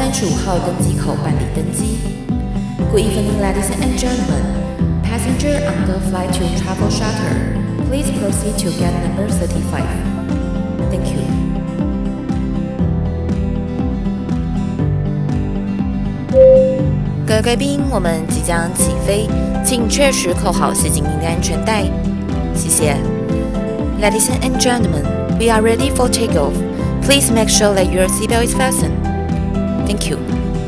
5号登机口办理登机。Good evening, ladies and gentlemen. Passenger on the flight to Travel Charter, please proceed to gate number 35. Thank you. 各位贵宾，我们即将起飞，请确实扣好系紧您的安全带。谢谢。Ladies and gentlemen, we are ready for takeoff. Please make sure that your seatbelt is fastened. Thank you.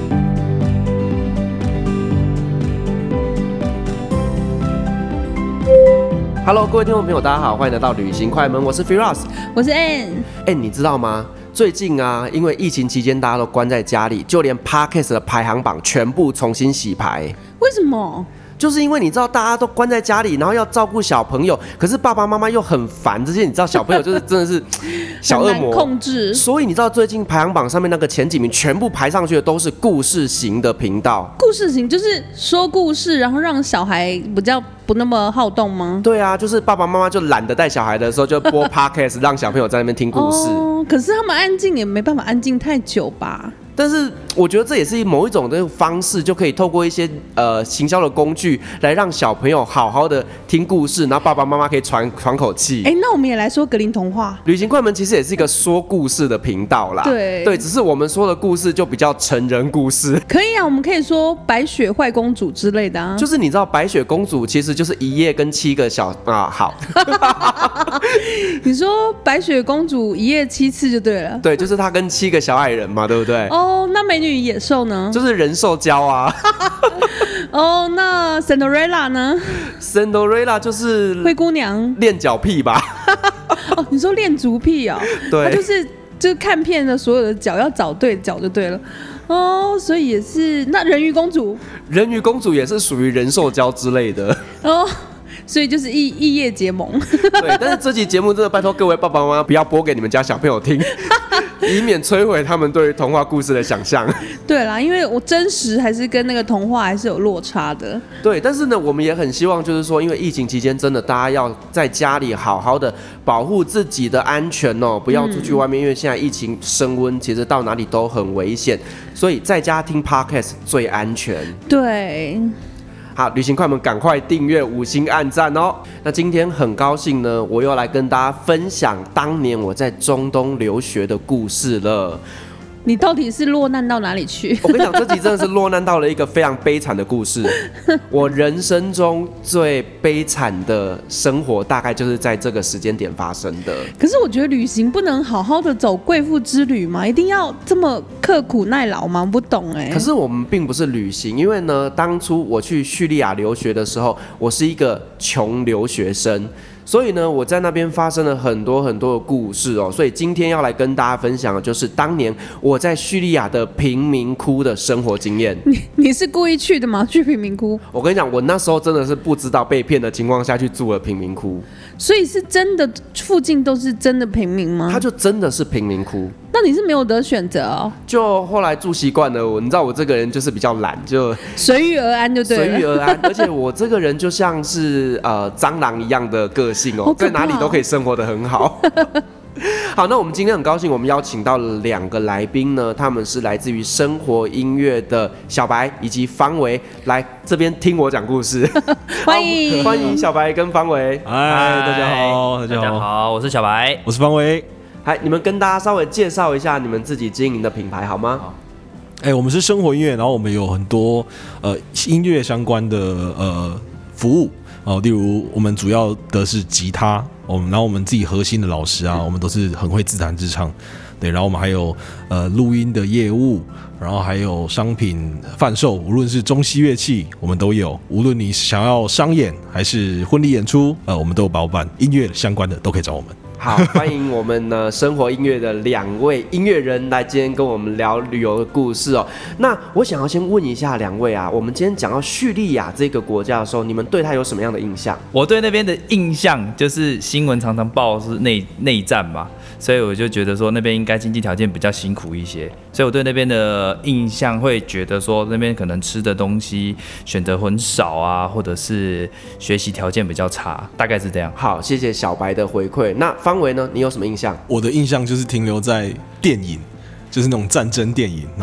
Hello， 各位听众朋友，大家好，欢迎来到旅行快门，我是 Firas， 我是 Ann。 你知道吗？最近啊，因为疫情期间大家都关在家里，就连 Podcast 的排行榜全部重新洗牌。 为什么？ 就是因为你知道大家都关在家里，然后要照顾小朋友，可是爸爸妈妈又很烦这些，你知道小朋友就是真的是小恶魔， 很难控制。 所以你知道最近排行榜上面那个前几名全部排上去的都是故事型的频道。 故事型就是说故事，然后让小孩比较不那么好动吗？ 对啊，就是爸爸妈妈就懒得带小孩的时候就播 podcast 让小朋友在那边听故事。 可是他们安静也没办法安静太久吧？ 但是我觉得这也是某一种的方式，就可以透过一些行销的工具来让小朋友好好的听故事，然后爸爸妈妈可以喘口气。 那我们也来说格林童话。 旅行快门其实也是一个说故事的频道啦。对，只是我们说的故事就比较成人故事。 可以啊，我们可以说白雪坏公主之类的啊。 就是你知道白雪公主其实就是一夜跟7个小好。 你说白雪公主一夜7次就对了。 对，就是她跟7个小矮人嘛，对不对？ 那美女与野兽呢？ 就是人兽交啊。 那 Cinderella 呢？ Cinderella 就是灰姑娘， 练脚癖吧？ 你说练足癖哦？ 对， 她就是看遍了所有的脚，要找对脚就对了。所以也是那人鱼公主， 人鱼公主也是属于人兽交之类的。 所以就是异业结盟。 对，但是这期节目真的拜托各位爸爸妈妈不要播给你们家小朋友听，以免摧毁他们对于童话故事的想象。 对啦，因为我真实还是跟那个童话还是有落差的。 对，但是呢，我们也很希望就是说，因为疫情期间真的大家要在家里好好的保护自己的安全哦，不要出去外面，因为现在疫情升温，其实到哪里都很危险，所以在家听 Podcast 最安全。 对。 好，旅行快门赶快订阅5星按赞哦。那今天很高兴呢，我又来跟大家分享当年我在中东留学的故事了。 你到底是落难到哪里去？ 我跟你讲，这集真的是落难到了一个非常悲惨的故事。我人生中最悲惨的生活，大概就是在这个时间点发生的。 可是我觉得旅行不能好好的走贵妇之旅吗？一定要这么刻苦耐劳吗？不懂可是我们并不是旅行，因为呢，当初我去叙利亚留学的时候，我是一个穷留学生。所以呢，我在那边发生了很多很多的故事哦。所以今天要来跟大家分享的就是当年我在叙利亚的贫民窟的生活经验。 你是故意去的吗？去贫民窟？ 我跟你讲，我那时候真的是不知道被骗的情况下去住了贫民窟。 所以是真的，附近都是真的平民吗？ 它就真的是贫民窟。 那你是没有得选择哦？ 就后来住习惯了，你知道我这个人就是比较懒，就随遇而安就对了。 随遇而安，而且我这个人就像是蟑螂一样的个性哦，在哪里都可以生活得很好。好，那我们今天很高兴，我们邀请到了2个来宾呢，他们是来自于生活音乐的小白以及方维，来这边听我讲故事。欢迎小白跟方维。 嗨，大家好，大家好，我是小白， 我是方维。 嗨，你们跟大家稍微介绍一下你们自己经营的品牌好吗？ 我们是生活音乐，然后我们有很多音乐相关的服务例如我们主要的是吉他，然后我们自己核心的老师啊，我们都是很会自弹自唱，对，然后我们还有录音的业务，然后还有商品贩售，无论是中西乐器我们都有，无论你想要商演还是婚礼演出，我们都有包办，音乐相关的都可以找我们。 好，欢迎我们呢生活音乐的2位音乐人来今天跟我们聊旅游的故事哦。那我想要先问一下2位啊，我们今天讲到叙利亚这个国家的时候，你们对它有什么样的印象？ 我对那边的印象就是新闻常常报是内战嘛，所以我就觉得说那边应该经济条件比较辛苦一些，所以我对那边的印象会觉得说那边可能吃的东西选择很少啊，或者是学习条件比较差，大概是这样。 好，谢谢小白的回馈。那方维呢？你有什么印象？ 我的印象就是停留在电影，就是那种战争电影，然后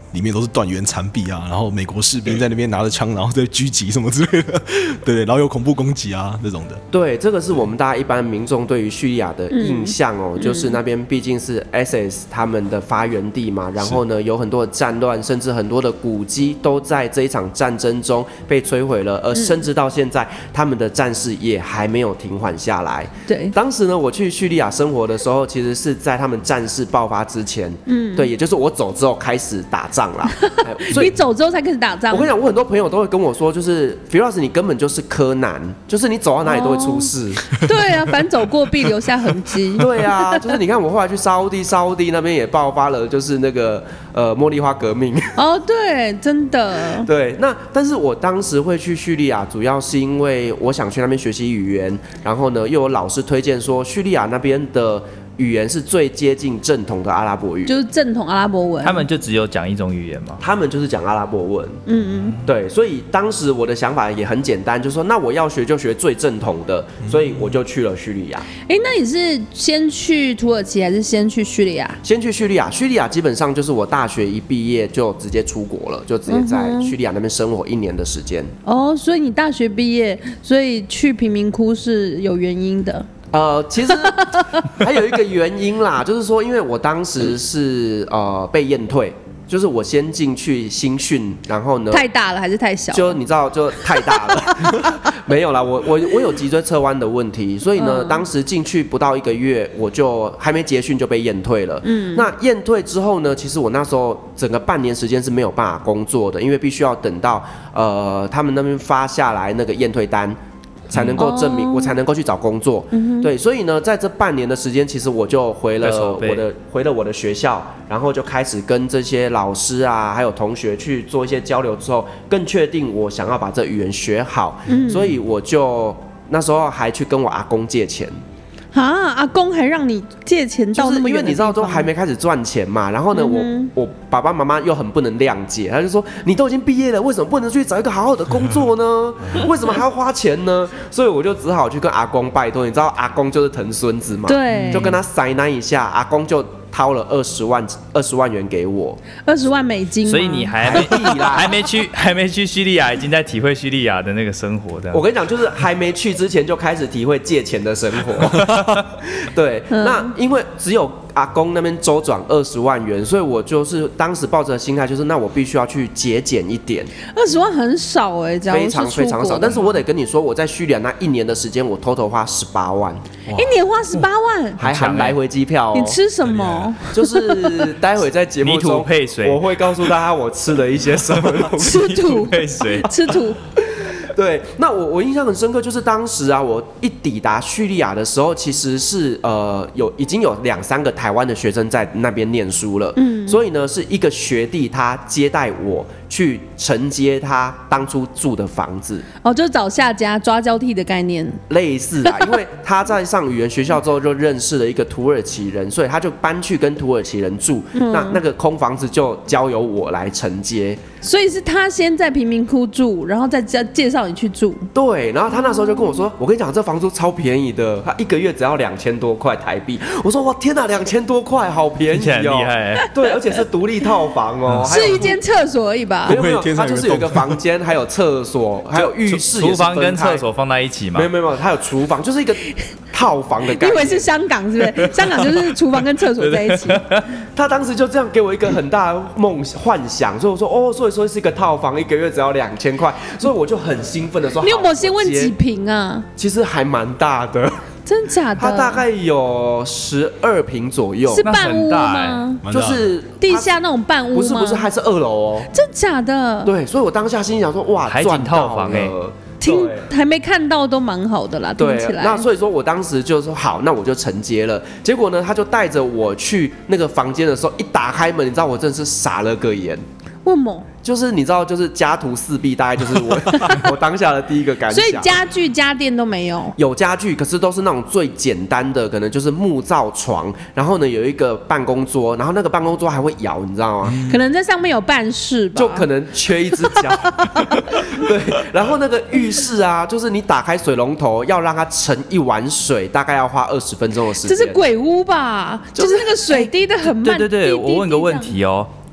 里面都是断垣残壁啊，然后美国士兵在那边拿着枪，然后在狙击什么之类的，对，然后有恐怖攻击啊这种的。 对，这个是我们大家一般民众对于叙利亚的印象哦，就是那边毕竟是 ISIS 他们的发源地嘛，然后呢有很多的战乱，甚至很多的古迹都在这一场战争中被摧毁了，而甚至到现在他们的战事也还没有停缓下来。 对， 当时呢我去叙利亚生活的时候，其实是在他们战事爆发之前，对，也就是我走之后开始打仗啦。 所以你走之后才开始打仗。 我跟你讲，我很多朋友都会跟我说，就是 Firas 你根本就是柯南，就是你走到哪里都会出事。 对啊，反走过必留下痕迹。 对啊，就是你看我后来去沙烏地那边也爆发了，就是那个茉莉花革命。 哦，对，真的。 对，那但是我当时会去叙利亚，主要是因为我想去那边学习语言，然后呢又有老师推荐说叙利亚那边的语言是最接近正统的阿拉伯语， 就是正统阿拉伯文。 他们就只有讲一种语言吗？ 他们就是讲阿拉伯文。对，所以当时我的想法也很简单，就是说那我要学就学最正统的，所以我就去了叙利亚。 那你是先去土耳其还是先去叙利亚？ 先去叙利亚，叙利亚基本上就是我大学一毕业就直接出国了，就直接在叙利亚那边生活1年的时间。 哦，所以你大学毕业，所以去贫民窟是有原因的。 其实还有一个原因啦，就是说，因为我当时是被验退，就是我先进去新训，然后呢， 太大了还是太小？ 就你知道，就太大了，没有啦，我有脊椎侧弯的问题，所以呢，当时进去不到1个月，我就还没结训就被验退了。那验退之后呢，其实我那时候整个半年时间是没有办法工作的，因为必须要等到他们那边发下来那个验退单。才能够证明我才能够去找工作，对，所以呢，在这半年的时间，其实我就回了我的学校，然后就开始跟这些老师啊，还有同学去做一些交流之后，更确定我想要把这语言学好，所以我就那时候还去跟我阿公借钱。 阿公还让你借钱到那么远的地方？ 就是因为你知道都还没开始赚钱嘛，然后呢，我爸爸妈妈又很不能谅解，他就说你都已经毕业了，为什么不能去找一个好好的工作呢？为什么还要花钱呢？所以我就只好去跟阿公拜托，你知道阿公就是疼孙子嘛， 对， 就跟他塞难一下，阿公就掏了20万元给我 ，20万美金。 所以你还没去叙利亚，已经在体会叙利亚的那个生活的。 我跟你讲，就是还没去之前就开始体会借钱的生活。对，那因为只有阿公那边周转20万元，所以我就是当时抱着的心态就是，那我必须要去节俭一点。 20万很少非常非常少。但是我得跟你说，我在叙利亚那1年的时间，我偷花18万。 1年花18万， 还含来回机票哦。 你吃什么？ 就是待会在节目中配水， 我会告诉大家我吃了一些什么东西。 吃土配水， 吃土。 对，那我印象很深刻，就是当时啊，我一抵达叙利亚的时候，其实是已经有2-3个台湾的学生在那边念书了，所以呢是一个学弟他接待我去承接他当初住的房子， 就找下家抓交替的概念， 类似啊，因为他在上语言学校之后就认识了一个土耳其人，所以他就搬去跟土耳其人住，那个空房子就交由我来承接。 所以是他先在贫民窟住，然后再介绍你去住。 对，然后他那时候就跟我说：“我跟你讲，这房租超便宜的，他1个月只要2000多块台币。”我说：“哇，天哪，2000多块，好便宜哦！” 厉害。 对，而且是独立套房哦， 是一间厕所而已吧？ 没有，它就是有一个房间，还有厕所，还有浴室， 厨房跟厕所放在一起吗？ 没有，它有厨房，就是一个套房的概念。 你以为是香港是不是？香港就是厨房跟厕所在一起。 他当时就这样给我一个很大的幻想，所以我说所以说是一个套房，1个月只要2000块，所以我就很兴奋的说：“ 你有没有先问几坪啊？” 其实还蛮大的。 真假的？ 它大概有12坪左右， 是半屋吗？ 就是地下那种半屋吗？ 不是，还是2楼哦。 真假的？ 对，所以我当下心想说：“哇， 海景套房哎。” 还没看到都蛮好的啦，听起来。 那所以说我当时就说好，那我就承接了。结果呢，他就带着我去那个房间的时候，一打开门，你知道我真的是傻了个眼。 为什么？ 就是你知道，就是家徒四壁，大概就是我当下的第一个感想。 所以家具家电都没有？有家具，可是都是那种最简单的，可能就是木造床，然后呢有一个办公桌，然后那个办公桌还会摇，你知道吗？ 可能在上面有办事吧， 就可能缺一只脚。对，然后那个浴室啊，就是你打开水龙头要让它盛一碗水，大概要花20分钟的时间。 这是鬼屋吧？就是那个水滴的很慢。 对，我问个问题哦。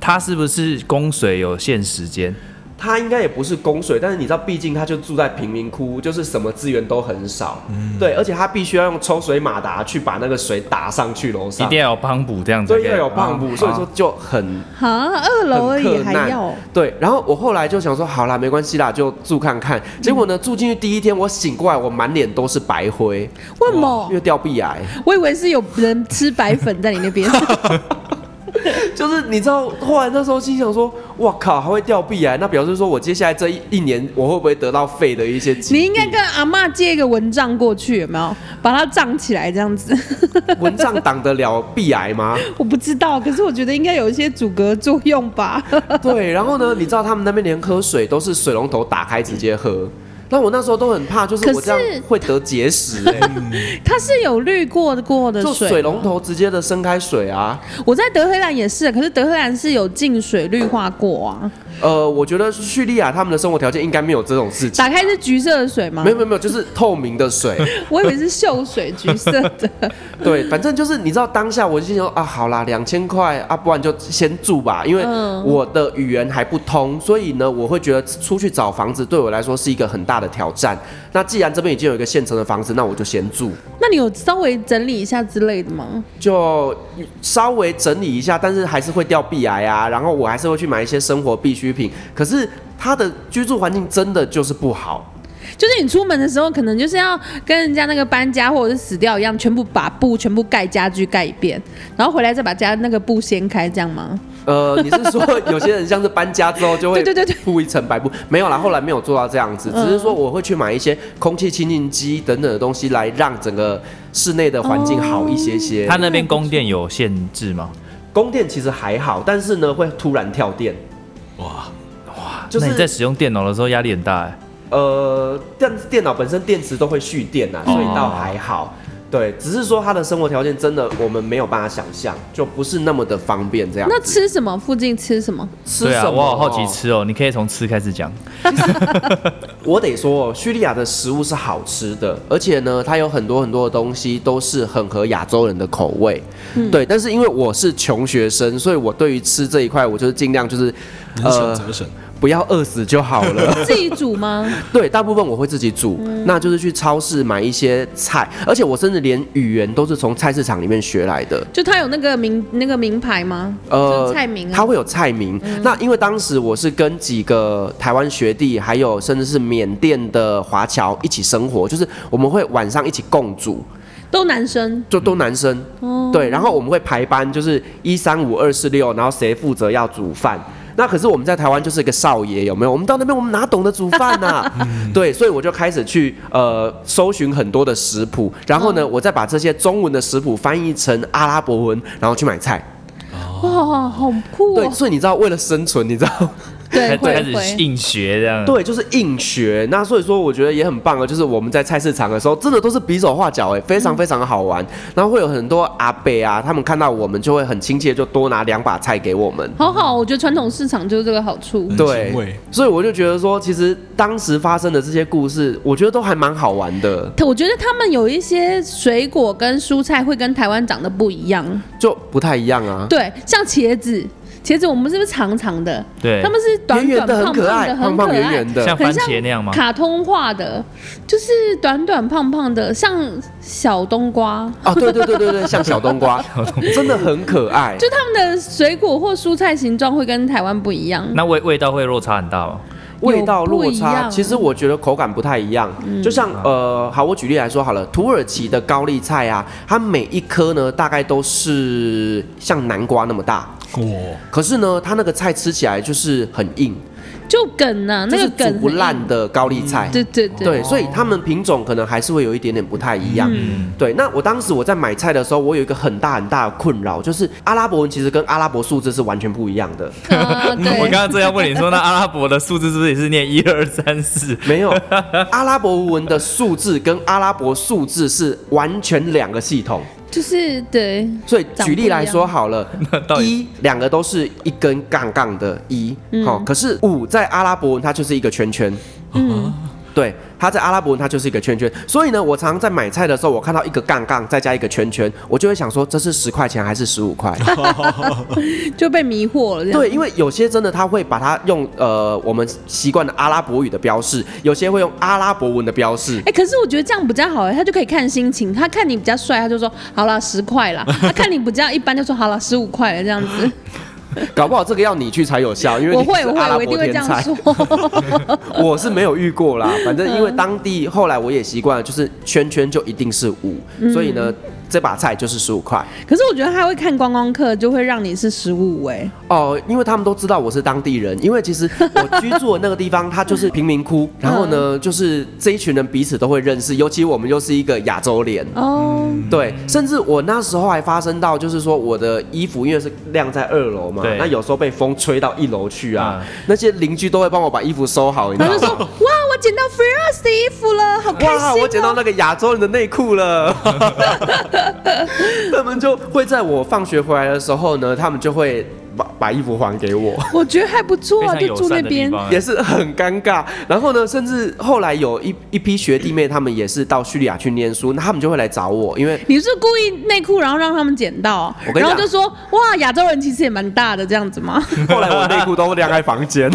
它是不是供水有限时间？ 他应该也不是供水，但是你知道，毕竟他就住在贫民窟，就是什么资源都很少，对，而且他必须要用抽水马达去把那个水打上去楼上， 一定要有帮补这样子， 对，要有帮补，所以说就很 2楼而已还要。 对，然后我后来就想说，好啦，没关系啦，就住看看。结果呢，住进去第一天，我醒过来，我满脸都是白灰， 为什么？ 因为掉壁癌。 我以为是有人吃白粉在你那边。 就是你知道，后来那时候心想说，哇靠，还会掉壁癌，那表示说我接下来这一年我会不会得到肺的一些疾病？ 你应该跟阿嬷借一个蚊帐过去，有没有？把它胀起来这样子。 蚊帐挡得了壁癌吗？ 我不知道，可是我觉得应该有一些阻隔作用吧。 对，然后呢，你知道他们那边连喝水都是水龙头打开直接喝。那我那时候都很怕，就是我这样会得结石它是有滤过的就水， 水龙头直接的生开水啊。 我在德黑兰也是，可是德黑兰是有净水滤化过啊。 我觉得叙利亚他们的生活条件应该没有这种事情。 打开是橘色的水吗？ 没有，就是透明的水。 我以为是秀水，橘色的。 对，反正就是你知道当下我就心想啊，好啦，2000块啊，不然就先住吧，因为我的语言还不通，所以呢，我会觉得出去找房子对我来说是一个很大的挑战。那既然这边已经有一个现成的房子，那我就先住。 那你有稍微整理一下之类的吗？ 就稍微整理一下，但是还是会掉壁癌啊，然后我还是会去买一些生活必需品。可是它的居住环境真的就是不好。 就是你出门的时候，可能就是要跟人家那个搬家或者是死掉一样，全部把布全部盖家具盖一遍，然后回来再把家那个布掀开，这样吗？ 你是说有些人像是搬家之后就会对铺一层白布？没有啦，后来没有做到这样子，只是说我会去买一些空气清净机等等的东西，来让整个室内的环境好一些些。 它那边供电有限制吗？ 供电其实还好，但是呢会突然跳电。 哇， 就是那你在使用电脑的时候压力很大哎。 电脑本身电池都会蓄电啊，所以倒还好。对，只是说他的生活条件真的我们没有办法想象，就不是那么的方便这样子。 那吃什么？附近吃什么？ 吃什么？ 对啊，我好好奇吃哦，你可以从吃开始讲。 我得说，叙利亚的食物是好吃的，而且呢，它有很多很多的东西都是很合亚洲人的口味。对，但是因为我是穷学生，所以我对于吃这一块，我就是尽量就是能省则省。 不要饿死就好了。 自己煮吗？ 对，大部分我会自己煮，那就是去超市买一些菜，而且我甚至连语言都是从菜市场里面学来的。 就它有那个名牌吗？就是菜名啊。 它会有菜名。那因为当时我是跟几个台湾学弟，还有甚至是缅甸的华侨一起生活，就是我们会晚上一起共煮。 都男生， 就都男生，对，然后我们会排班，就是1、3、5、2、4、6，然后谁负责要煮饭。那可是我们在台湾就是一个少爷，有没有？我们到那边我们哪懂得煮饭啊？对，所以我就开始去搜寻很多的食谱，然后呢，我再把这些中文的食谱翻译成阿拉伯文，然后去买菜。 哇，好酷哦！ 对，所以你知道，为了生存，你知道。 对， 开始硬学这样。 对，就是硬学。那所以说，我觉得也很棒啊。就是我们在菜市场的时候，真的都是比手画脚，非常非常好玩。然后会有很多阿伯啊，他们看到我们就会很亲切，就多拿2把菜给我们。 好，我觉得传统市场就是这个好处。 对，所以我就觉得说，其实当时发生的这些故事，我觉得都还蛮好玩的。 我觉得他们有一些水果跟蔬菜会跟台湾长得不一样， 就不太一样啊。 对，像茄子我们是不是长长的？ 对， 他们是短短胖胖的， 胖胖圆圆的， 像番茄那样吗？ 卡通化的，就是短短胖胖的，像小冬瓜。 哦，对，像小冬瓜，真的很可爱。 就他们的水果或蔬菜形状会跟台湾不一样。 那味道会落差很大吗？ 味道落差，其实我觉得口感不太一样。就像好，我举例来说好了，土耳其的高丽菜啊，它每一颗呢大概都是像南瓜那么大。可是呢，它那个菜吃起来就是很硬。 就梗啊，那个梗煮不烂的高丽菜， 对， 所以它们品种可能还是会有一点点不太一样。对，那我当时我在买菜的时候，我有一个很大的困扰，就是阿拉伯文其实跟阿拉伯数字是完全不一样的。 我刚刚正要问你说，那阿拉伯的数字是不是也是念1、2、3、4？ 没有，阿拉伯文的数字跟阿拉伯数字是完全2个系统。 就是对， 所以举例来说好了，1两个都是一根杠杠的1，可是5在阿拉伯文它就是一个圈圈。 对，它在阿拉伯文它就是一个圈圈，所以呢，我常常在买菜的时候，我看到一个杠杠再加一个圈圈，我就会想说这是10块钱还是15块？ 就被迷惑了这样。 对，因为有些真的他会把它用我们习惯的阿拉伯语的标示，有些会用阿拉伯文的标示。 可是我觉得这样比较好他就可以看心情，他看你比较帅，他就说好了10块啦，他看你比较一般就说好了15块了这样子。 搞不好这个要你去才有效，因为你是阿拉我一定会这样伯天才。 说。 我是没有遇过啦，反正因为当地后来我也习惯了，就是圈圈就一定是5，所以呢，这把菜就是15块。 可是我觉得他会看观光客，就会让你是15 哦，因为他们都知道我是当地人，因为其实我居住的那个地方，它就是贫民窟，然后呢，就是这一群人彼此都会认识，尤其我们又是一个亚洲脸。 哦， 对，甚至我那时候还发生到，就是说我的衣服因为是晾在2楼嘛， 对那有时候被风吹到1楼去啊，那些邻居都会帮我把衣服收好，你知道然后就说吗？ 哇，我捡到 Firas 的衣服了，好开心哇，我捡到那个亚洲人的内裤了。他们就会在我放学回来的时候呢，他们就会把衣服还给我。 我觉得还不错非啊，就常友善住那边。 的地方。 也是很尴尬。然后呢，甚至后来有一批学弟妹，他们也是到叙利亚去念书，那他们就会来找我，因为你是故意内裤，然后让他们捡到， 我跟你讲然后就说哇，亚洲人其实也蛮大的这样子吗？ 后来我内裤都晾在房间。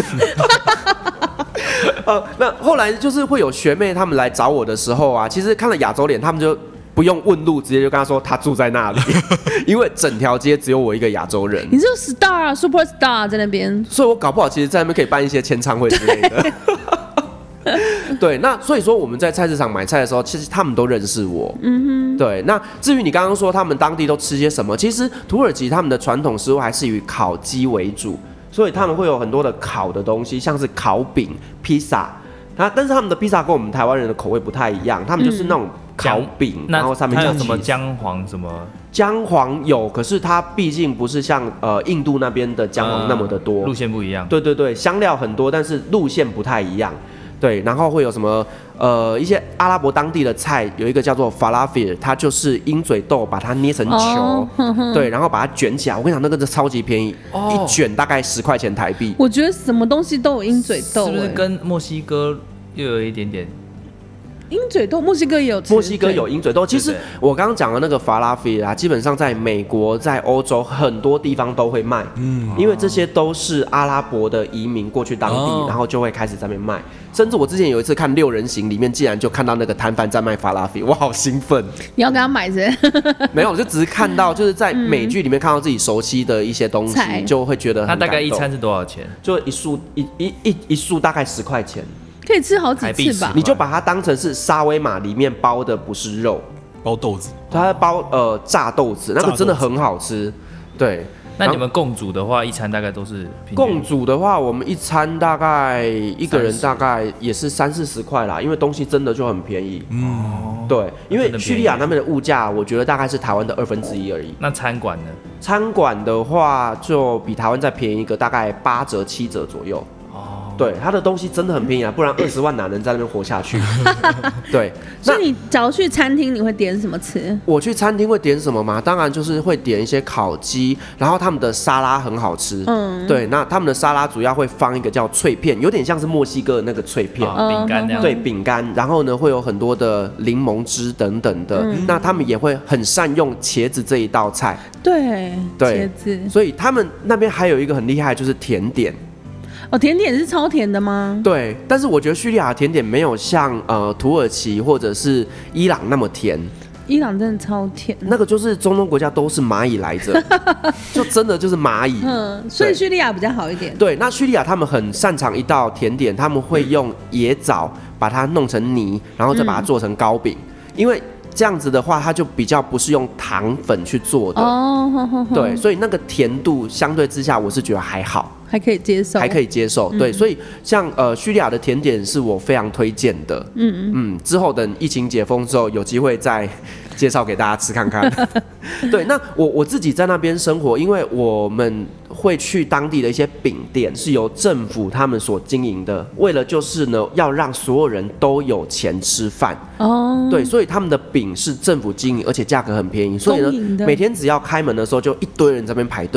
那后来就是会有学妹他们来找我的时候啊，其实看了亚洲脸，他们就不用问路，直接就跟他说他住在那里，因为整条街只有我一个亚洲人， 你是 star super star 在那边， 所以我搞不好其实在那边可以办一些签唱会之类的。对，那所以说我们在菜市场买菜的时候，其实他们都认识我。对。那至于你刚刚说他们当地都吃些什么，其实土耳其他们的传统食物还是以烤鸡为主，所以他们会有很多的烤的东西，像是烤饼、披萨。但是他们的披萨跟我们台湾人的口味不太一样，他们就是那种烤饼，然后上面加还有什么 cheese 姜黄什么？ 姜黄有，可是它毕竟不是像印度那边的姜黄那么的多， 路线不一样。 对对对，香料很多，但是路线不太一样。对，然后会有什么一些阿拉伯当地的菜，有一个叫做 falafel， 它就是鹰嘴豆，把它捏成球，对，然后把它卷起来。我跟你讲，那个超级便宜，一卷大概10块钱台币。 我觉得什么东西都有鹰嘴豆， 是不是跟墨西哥又有一点点？ 鹰嘴豆？墨西哥也有吃， 墨西哥有鹰嘴豆，其实对我刚刚讲的那个法拉菲啊，基本上在美国、在欧洲很多地方都会卖，因为这些都是阿拉伯的移民过去当地，然后就会开始在那边卖。甚至我之前有一次看6人行里面，竟然就看到那个摊贩在卖法拉菲，我好兴奋。 你要跟他买是？ 没有，就只是看到就是在美剧里面看到自己熟悉的一些东西， 菜就会觉得很那大概感动一餐是多少钱？ 就一束大概10块钱， 可以吃好几台币次吧 10？ 你就把它当成是沙威玛，里面包的不是肉。 包豆子， 它包炸豆子，那个真的很好吃。对， 那你们共煮的话，一餐大概都是平均共煮的话，我们一餐大概一个人大概也是30-40块啦，因为东西真的就很便宜。对，因为叙利亚那边的物价，我觉得大概是台湾的1/2而已。 那餐馆呢？ 餐馆的话，就比台湾再便宜一个，大概8折7折左右。对，它的东西真的很便宜啊，不然20万哪能在那边活下去？对， 所以你假如去餐厅，你会点什么吃？ 我去餐厅会点什么吗？当然就是会点一些烤鸡，然后他们的沙拉很好吃。对，那他们的沙拉主要会放一个叫脆片，有点像是墨西哥的那个脆片。 饼干那样。 对，饼干，然后呢会有很多的柠檬汁等等的。那他们也会很善用茄子这一道菜。 对， 对茄子。 所以他们那边还有一个很厉害，就是甜点。 哦，甜点是超甜的吗？ 对，但是我觉得叙利亚的甜点没有像土耳其或者是伊朗那么甜。 伊朗真的超甜。 那个就是中东国家都是蚂蚁来着，就真的就是蚂蚁。 所以叙利亚比较好一点。 对，那叙利亚他们很擅长一道甜点，他们会用椰枣把它弄成泥，然后再把它做成糕饼，因为这样子的话，它就比较不是用糖粉去做的。对，所以那个甜度相对之下，我是觉得还好。 还可以接受， 还可以接受，对，所以像叙利亚的甜点是我非常推荐的，之后等疫情解封之后，有机会再介绍给大家吃看看。对，那我自己在那边生活，因为我们会去当地的一些饼店，是由政府他们所经营的，为了就是呢要让所有人都有钱吃饭。对，所以他们的饼是政府经营，而且价格很便宜，所以呢每天只要开门的时候就一堆人在那边排队。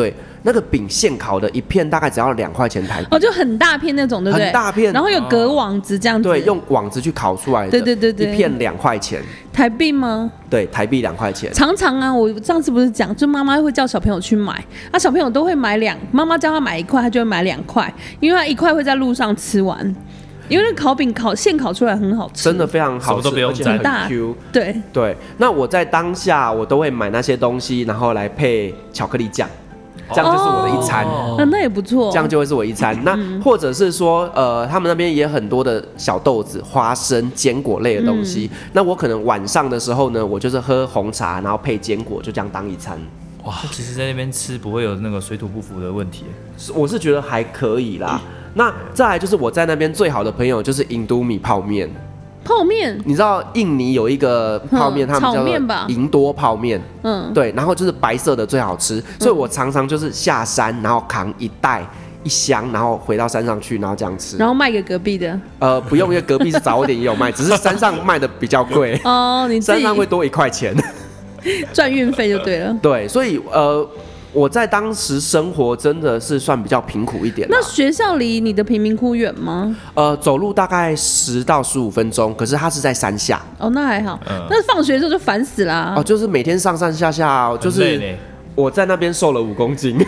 那个饼现烤的一片大概只要2块钱台币。 哦，就很大片那种，对不对？ 很大片， 然后有隔网子这样子。 对，用网子去烤出来的。 对， 一片2块钱。 台币吗？ 对，台币2块钱。 常常啊，我上次不是讲，就妈妈会叫小朋友去买，小朋友都会买妈妈叫他买1块，他就会买2块，因为他1块会在路上吃完。因为那烤饼现烤出来很好吃， 真的非常好吃， 什么都不用沾， 而且很 Q。 对， 那我在当下我都会买那些东西，然后来配巧克力酱，这样就是我的一餐。 那也不错， 这样就会是我一餐。那或者是说，他们那边也很多的小豆子、花生、坚果类的东西。那我可能晚上的时候呢，我就是喝红茶，然后配坚果，就这样当一餐。 哇，其实在那边吃不会有那个水土不服的问题。 我是觉得还可以啦。那再来就是我在那边最好的朋友就是印度米泡面。 泡面， 你知道印尼有一个泡面，他们叫做银多泡面，对，然后就是白色的最好吃，所以我常常就是下山，然后扛1袋1箱，然后回到山上去，然后这样吃， 然后卖给隔壁的。 不用，因为隔壁是早点也有卖，只是山上卖的比较贵哦，你山上会多1块钱， 赚运费就对了。 对，所以我在当时生活真的是算比较贫苦一点。 那学校离你的贫民窟远吗？ 走路大概10到15分钟，可是它是在山下。 哦，那还好。那放学的时候就烦死啦。 哦，就是每天上上下下，就是我在那边瘦了5公斤。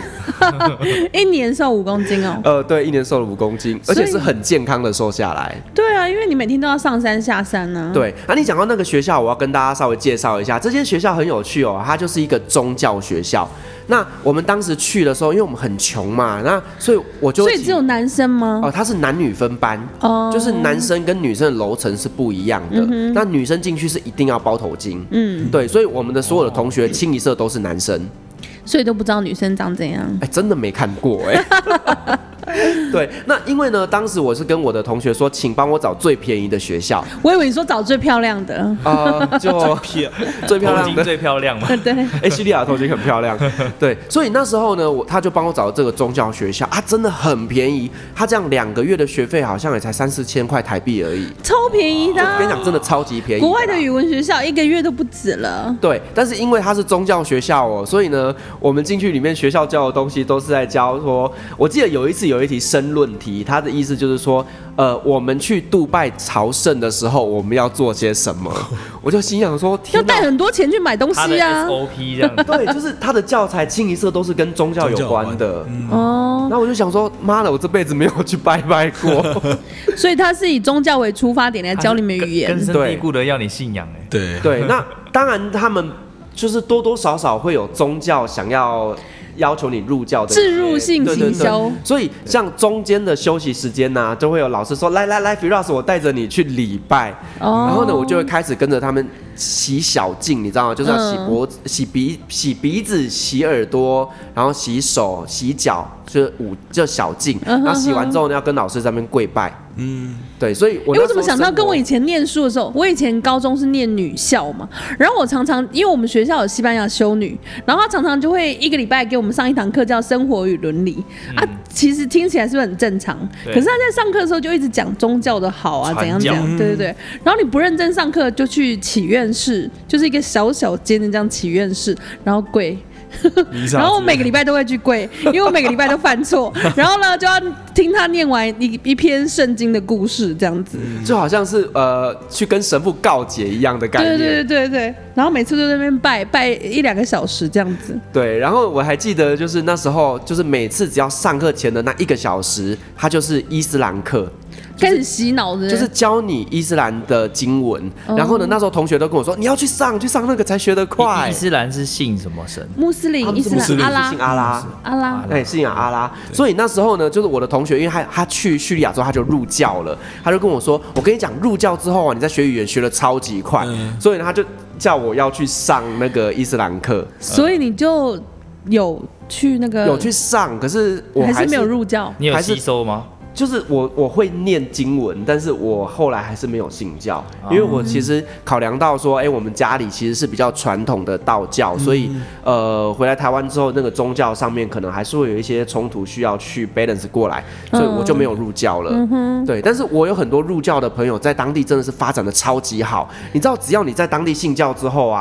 1年瘦5公斤哦。 对，1年瘦了5公斤，而且是很健康的瘦下来。 对啊，因为你每天都要上山下山呢。 对，你讲到那个学校，我要跟大家稍微介绍一下，这间学校很有趣哦，它就是一个宗教学校。那我们当时去的时候，因为我们很穷嘛，那所以只有男生吗？ 它是男女分班，就是男生跟女生的楼层是不一样的。那女生进去是一定要包头巾，对，所以我们的所有的同学清一色都是男生， 所以都不知道女生长怎样。 真的没看过对，那因为呢，当时我是跟我的同学说，请帮我找最便宜的学校。 我以为你说找最漂亮的就最漂亮的， 最漂亮嘛。 对， 西利亚的头巾很漂亮。对，所以那时候呢，他就帮我找这个宗教学校，真的很便宜。他这样2个月的学费好像也才3-4千块台币而已， 超便宜的。 我跟你讲，真的超级便宜。 国外的语文学校1个月都不止了。 对，但是因为它是宗教学校哦，所以呢，我们进去里面学校教的东西都是在教说，我记得有一题申论题，它的意思就是说，我们去杜拜朝圣的时候，我们要做些什么？我就心想说， 要带很多钱去买东西啊。 他的 SOP 这样。 对，就是他的教材清一色都是跟宗教有关的。然后我就想说，妈的，我这辈子没有去拜拜过。 所以他是以宗教为出发点来教你们语言， 根深蒂固的要你信仰。 对，那当然他们就是多多少少会有宗教想要求你入教的置入性行销， 所以像中间的休息时间呢，就会有老师说来 Firas， 我带着你去礼拜，然后呢，我就会开始跟着他们洗小径，你知道吗？就是要洗鼻子、洗耳朵，然后洗手、洗脚，就小径，然后洗完之后呢，要跟老师在那边跪拜。对，所以我怎么想到跟我以前念书的时候，我以前高中是念女校嘛，然后我常常因为我们学校有西班牙修女，然后她常常就会1个礼拜给我们上一堂课叫生活与伦理其实听起来是不是很正常？可是她在上课的时候就一直讲宗教的好啊，怎样怎样，对。然后你不认真上课就去祈愿室，就是一个小小间的这样祈愿室，然后跪。然后我每个礼拜都会去跪，因为我每个礼拜都犯错，然后呢就要听他念完一篇圣经的故事，这样子， 就好像是去跟神父告解一样的概念。 对。然后每次都在那边拜1-2个小时这样子。 对，然后我还记得就是那时候，就是每次只要上课前的那1个小时，它就是伊斯兰课。 开始洗脑的， 就是教你伊斯兰的经文。然后呢，那时候同学都跟我说，你要去上那个才学得快。 伊斯兰是信什么神？ 穆斯林，伊斯兰， 阿拉，对，信仰阿拉。所以那时候呢，就是我的同学，因为他去叙利亚之后他就入教了，他就跟我说，我跟你讲，入教之后啊，你在学语言学得超级快。所以呢，他就叫我要去上那个伊斯兰课。 所以你就有去那个？ 有去上，可是我还是没有入教。 你有吸收吗？ 就是我会念经文，但是我后来还是没有信教，因为我其实考量到说，我们家里其实是比较传统的道教，所以回来台湾之后，那个宗教上面可能还是会有一些冲突，需要去 balance 过来，所以我就没有入教了。对，但是我有很多入教的朋友，在当地真的是发展的超级好。你知道，只要你在当地信教之后啊，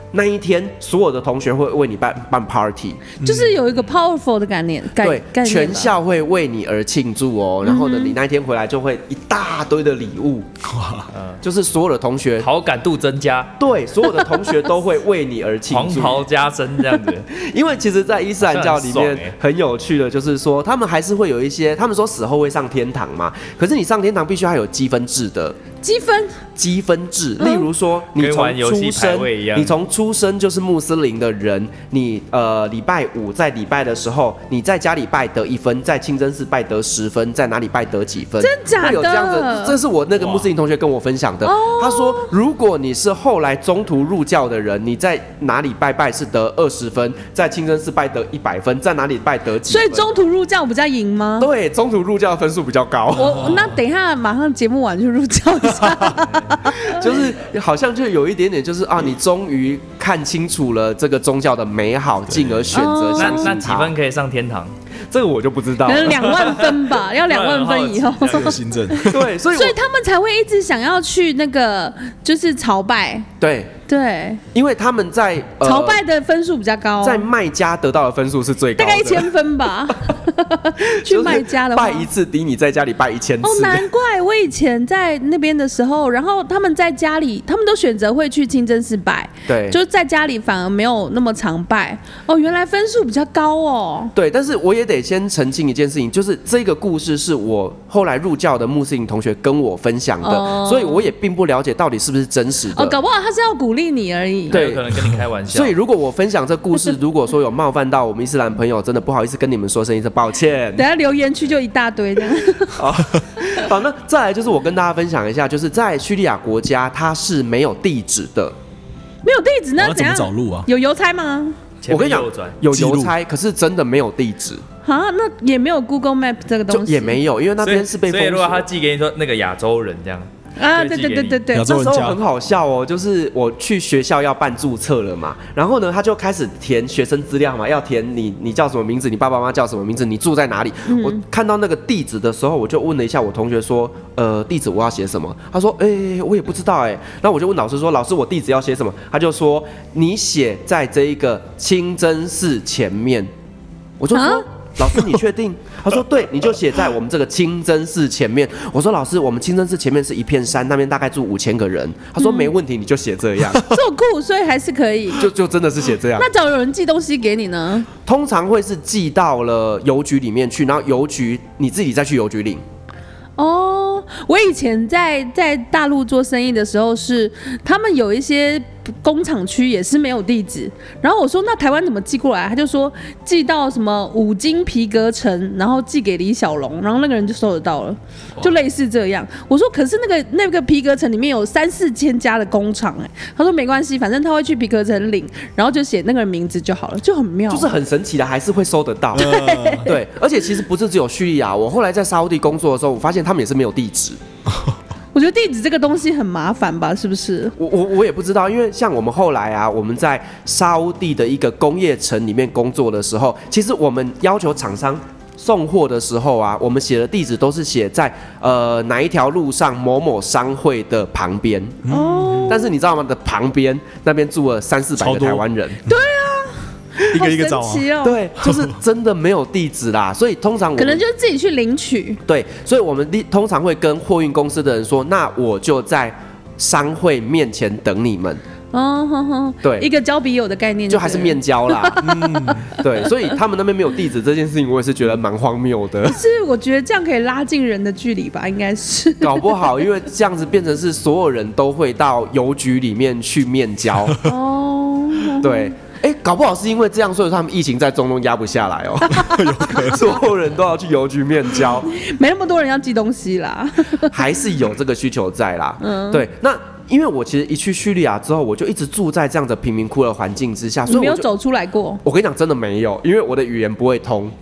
那一天所有的同学会为你办 party， 就是有一个 powerful 的概念， 对， 概念全校会为你而庆祝哦。然后呢，你那一天回来就会一大堆的礼物，就是所有的同学好感度增加， 对，所有的同学都会为你而庆祝， 黄袍加身这样子。 因为其实，在伊斯兰教里面很有趣的，就是说他们还是会有一些，他们说死后会上天堂嘛，可是你上天堂必须要有积分制的。积分制，例如说，你从出生就是穆斯林的人，你礼拜五在礼拜的时候，你在家里拜得1分，在清真寺拜得10分，在哪里拜得几分？ 真假的？ 会有这样子，这是我那个穆斯林同学跟我分享的。他说，如果你是后来中途入教的人，你在哪里拜是得20分，在清真寺拜得100分，在哪里拜得几分？ 所以中途入教比较赢吗？ 对，中途入教的分数比较高。 那等一下，马上节目完就入教一下。 就是好像就有一点点，就是你终于看清楚了这个宗教的美好，进而选择相信它。 那几分可以上天堂？ 这个我就不知道， 可能2万分吧，要2万分以后。 这个新政对，所以他们才会一直想要去那个就是朝拜。对， 因为他们在朝拜的分数比较高， 在麦加得到的分数是最高的， 大概1000分吧。去麦加的话， 拜一次抵你在家里拜1000次。 难怪我以前在那边的时候，然后他们在家里，他们都选择会去清真寺拜， 对， 就是在家里反而没有那么常拜。原来分数比较高哦。 对，但是我也得先澄清一件事情，就是这个故事是我后来入教的穆斯林同学跟我分享的，所以我也并不了解到底是不是真实的。 搞不好他是要鼓励你而已， 对， 有可能跟你开玩笑。 所以如果我分享这故事，如果说有冒犯到我们伊斯兰朋友，真的不好意思跟你们说声一声抱歉。 等下留言区就一大堆的。 好，那再来就是我跟大家分享一下，就是在叙利亚国家，它是没有地址的。 没有地址那怎么找路啊？ 有邮差吗？ 我跟你讲，有邮差，可是真的没有地址。 那也没有 Google Map 这个东西， 也没有，因为那边是被封锁。 所以如果他寄给你说那个亚洲人这样。 对， 那时候很好笑哦，就是我去学校要办注册了嘛，然后呢，他就开始填学生资料嘛，要填你叫什么名字，你爸爸妈妈叫什么名字，你住在哪里。我看到那个地址的时候，我就问了一下我同学说，地址我要写什么？他说，我也不知道那我就问老师说，老师我地址要写什么？他就说你写在这一个清真寺前面。我就说。老师，你确定？他说对，你就写在我们这个清真寺前面。我说老师，我们清真寺前面是一片山，那边大概住5000个人。他说没问题，你就写这样。 这么酷，所以还是可以。 就真的是写这样。 那假如有人寄东西给你呢？ 通常会是寄到了邮局里面去，然后邮局你自己再去邮局领。 我以前在大陆做生意的时候，是他们有一些工厂区也是没有地址，然后我说那台湾怎么寄过来？他就说寄到什么五金皮革城，然后寄给李小龙，然后那个人就收得到了，就类似这样。我说可是那个皮革城里面有3-4千家的工厂他说没关系，反正他会去皮革城领，然后就写那个人名字就好了，就很妙， 就是很神奇的，还是会收得到。对，而且其实不是只有叙利亚，我后来在沙烏地工作的时候，我发现他们也是没有地址。 我觉得地址这个东西很麻烦吧，是不是？ 我也不知道，因为像我们后来我们在沙烏地的一个工业城里面工作的时候，其实我们要求厂商送货的时候我们写的地址都是写在哪一条路上某某商会的旁边。但是你知道吗？的旁边那边住了300-400个台湾人。 对啊。 一个一个找对，就是真的没有地址啦，所以通常可能就是自己去领取。 对，所以我们通常会跟货运公司的人说，那我就在商会面前等你们。对， 一个交笔友的概念， 就还是面交啦。对，所以他们那边没有地址这件事情，我也是觉得蛮荒谬的。 可是我觉得这样可以拉近人的距离吧，应该是。 搞不好，因为这样子变成是所有人都会到邮局里面去面交。对。搞不好是因为这样，所以他们疫情在中东压不下来有可能所有人都要去邮局面交， 没那么多人要寄东西啦， 还是有这个需求在啦。对，那因为我其实一去叙利亚之后，我就一直住在这样的贫民窟的环境之下，所以我没有走出来过。 我跟你讲，真的没有，因为我的语言不会通。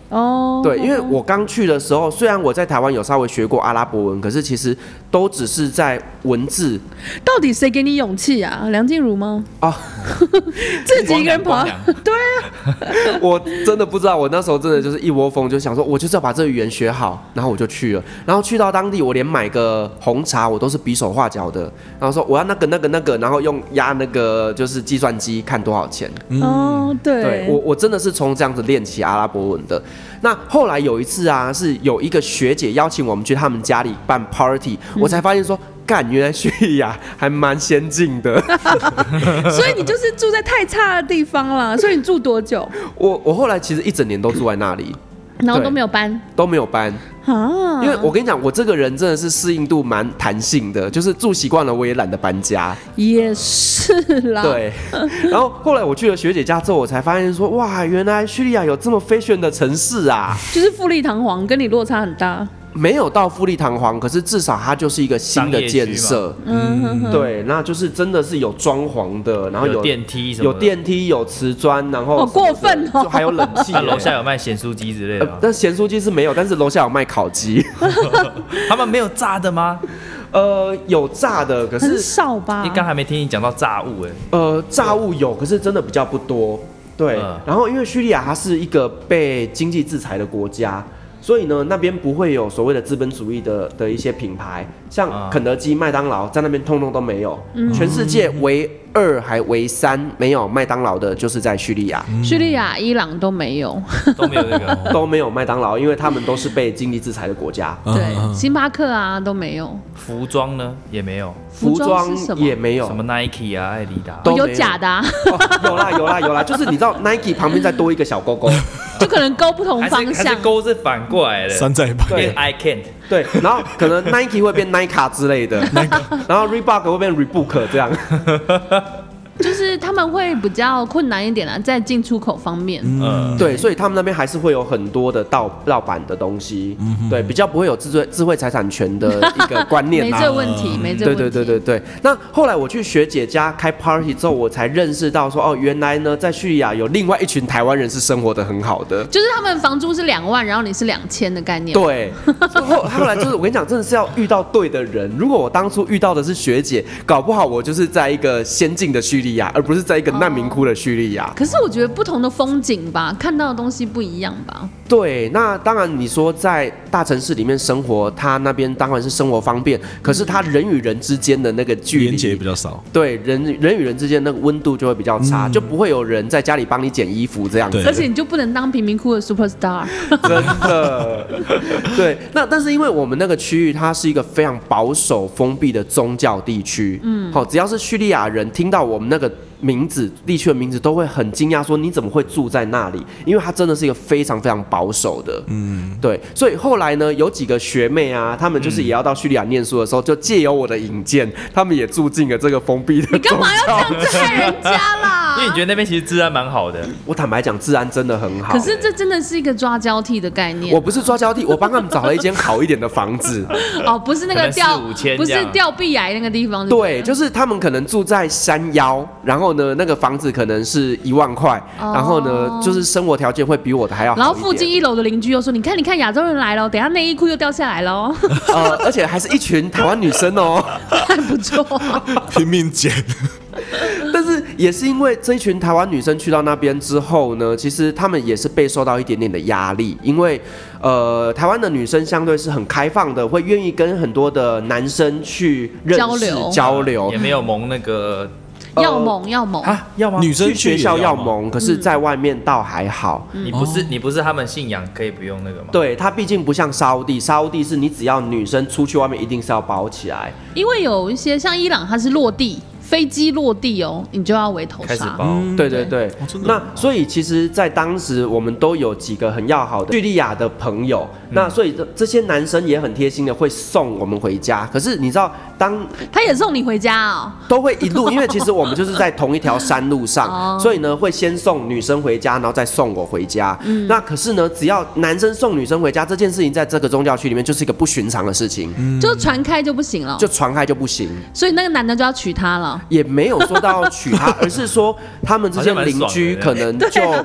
哦， 对，因为我刚去的时候，虽然我在台湾有稍微学过阿拉伯文，可是其实都只是在文字到底谁给你勇气啊？梁静茹吗？ 啊。 自己一个人跑光啊良， 对啊， 我真的不知道，我那时候真的就是一窝蜂，就想说，我就是要把这个语言学好，然后我就去了。然后去到当地，我连买个红茶我都是比手画脚的，然后说我要那个，然后用压那个就是计算机看多少钱。 哦， 对对， 我真的是从这样子练起阿拉伯文的。那后来有一次啊，是有一个学姐邀请我们去他们家里办 party，我才发现说，干，原来叙利亚还蛮先进的。 所以你就是住在太差的地方啦。所以你住多久？ 我后来其实一整年都住在那里， 然后都没有搬都没有搬。 啊？ 因为我跟你讲，我这个人真的是适应度蛮弹性的，就是住习惯了，我也懒得搬家。 也是啦。， 对，然后后来我去了学姐家之后，我才发现说，哇，原来叙利亚有这么 fashion 的城市啊！ 就是富丽堂皇，跟你落差很大。 没有到富丽堂皇，可是至少它就是一个新的建设。对，那就是真的是有装潢的，然后有电梯什么的， 有电梯，有瓷砖，然后好过分哦就还有冷气。 那楼下有卖咸酥鸡之类的吗？ 但咸酥鸡是没有，但是楼下有卖烤鸡。 他们没有炸的吗？ 有炸的，可很是少吧？ 你刚还没听你讲到炸物炸物有，可是真的比较不多。对，然后因为叙利亚它是一个被经济制裁的国家，所以呢那边不会有所谓的资本主义的一些品牌，像肯德基、麦当劳在那边通通都没有。全世界唯2还唯3没有麦当劳的，就是在叙利亚。 叙利亚、伊朗都没有。 都没有这个。 都没有麦当劳，因为他们都是被经济制裁的国家。 对，星巴克啊都没有。 服装呢也没有， 服装是什么也没有什么 Nike 啊、艾迪达， 都没有有假的啊， 有啦，就是你知道 Nike 旁边再多一个小勾勾。 就可能勾不同还方向是勾是反过来的， 山寨版。 变 I can't。 对，然后可能 Nike 会变 Nike 之类的，然后 Reebok 会变 Reebok 这样。 就是他们会比较困难一点啊，在进出口方面。 对，所以他们那边还是会有很多的盗版的东西，对，比较不会有智慧财产权的一个观念啦。 没这问题，没这对问题。 对。那后来我去学姐家开 party 之后，我才认识到说，哦，原来呢，在叙利亚有另外一群台湾人是生活的很好的。 就是他们房租是2万，然后你是2000的概念。 对，后来就是我跟你讲，真的是要遇到对的人。如果我当初遇到的是学姐，搞不好我就是在一个先进的叙利亚，而不是在一个难民窟的叙利亚。 可是我觉得不同的风景吧，看到的东西不一样吧。 对，那当然你说在大城市里面生活，它那边当然是生活方便，可是它人与人之间的那个距离连结比较少。 对，人与人之间那个温度就会比较差，就不会有人在家里帮你捡衣服这样子。 对而且你就不能当贫民窟的 superstar。 真的，对。那但是因为我们那个区域它是一个非常保守封闭的宗教地区，好，只要是叙利亚人听到我们那个地区的名字，都会很惊讶，说你怎么会住在那里？因为它真的是一个非常非常保守的，对。所以后来呢，有几个学妹啊，她们就是也要到叙利亚念书的时候，就借由我的引荐，她们也住进了这个封闭的宗教。 干嘛要这样子害人家啦？ 因为你觉得那边其实治安蛮好的， 我坦白讲，治安真的很好。 可是这真的是一个抓交替的概念。 我不是抓交替，我帮他们找了一间好一点的房子。 哦，不是那个可能吊 4-5千不是这样吊臂崖那个地方。 对，就是他们可能住在山腰，然后呢，那个房子可能是1万块，然后呢，就是生活条件会比我的还要好一点。 然后附近1楼的邻居又说：“你看，亚洲人来了，等一下内衣裤又掉下来了哦。” 而且还是一群台湾女生哦， 还不错。 拼命捡。 但是也是因为这一群台湾女生去到那边之后呢，其实她们也是被受到一点点的压力，因为台湾的女生相对是很开放的，会愿意跟很多的男生去认识交流， 也没有蒙那个要猛啊，要吗？ 女生去学校要吗？ 萌，可是在外面倒还好。 你不是他们信仰可以不用那个吗？ 对，它毕竟不像沙烏地，沙烏地是你只要女生出去外面一定是要包起来。 因为有一些像伊朗，它是落地。飞机落地哦，你就要围头纱。 开始包， 对， 真的那所以其实，在当时我们都有几个很要好的叙利亚的朋友，那所以这些男生也很贴心的会送我们回家。可是你知道， 他也送你回家哦， 都会一路，因为其实我们就是在同一条山路上，所以呢会先送女生回家，然后再送我回家。那可是呢，只要男生送女生回家这件事情，在这个宗教区里面就是一个不寻常的事情， 就传开就不行了， 就传开就不行。 所以那个男的就要娶她了。 也没有说到要娶她，而是说他们这些邻居可能就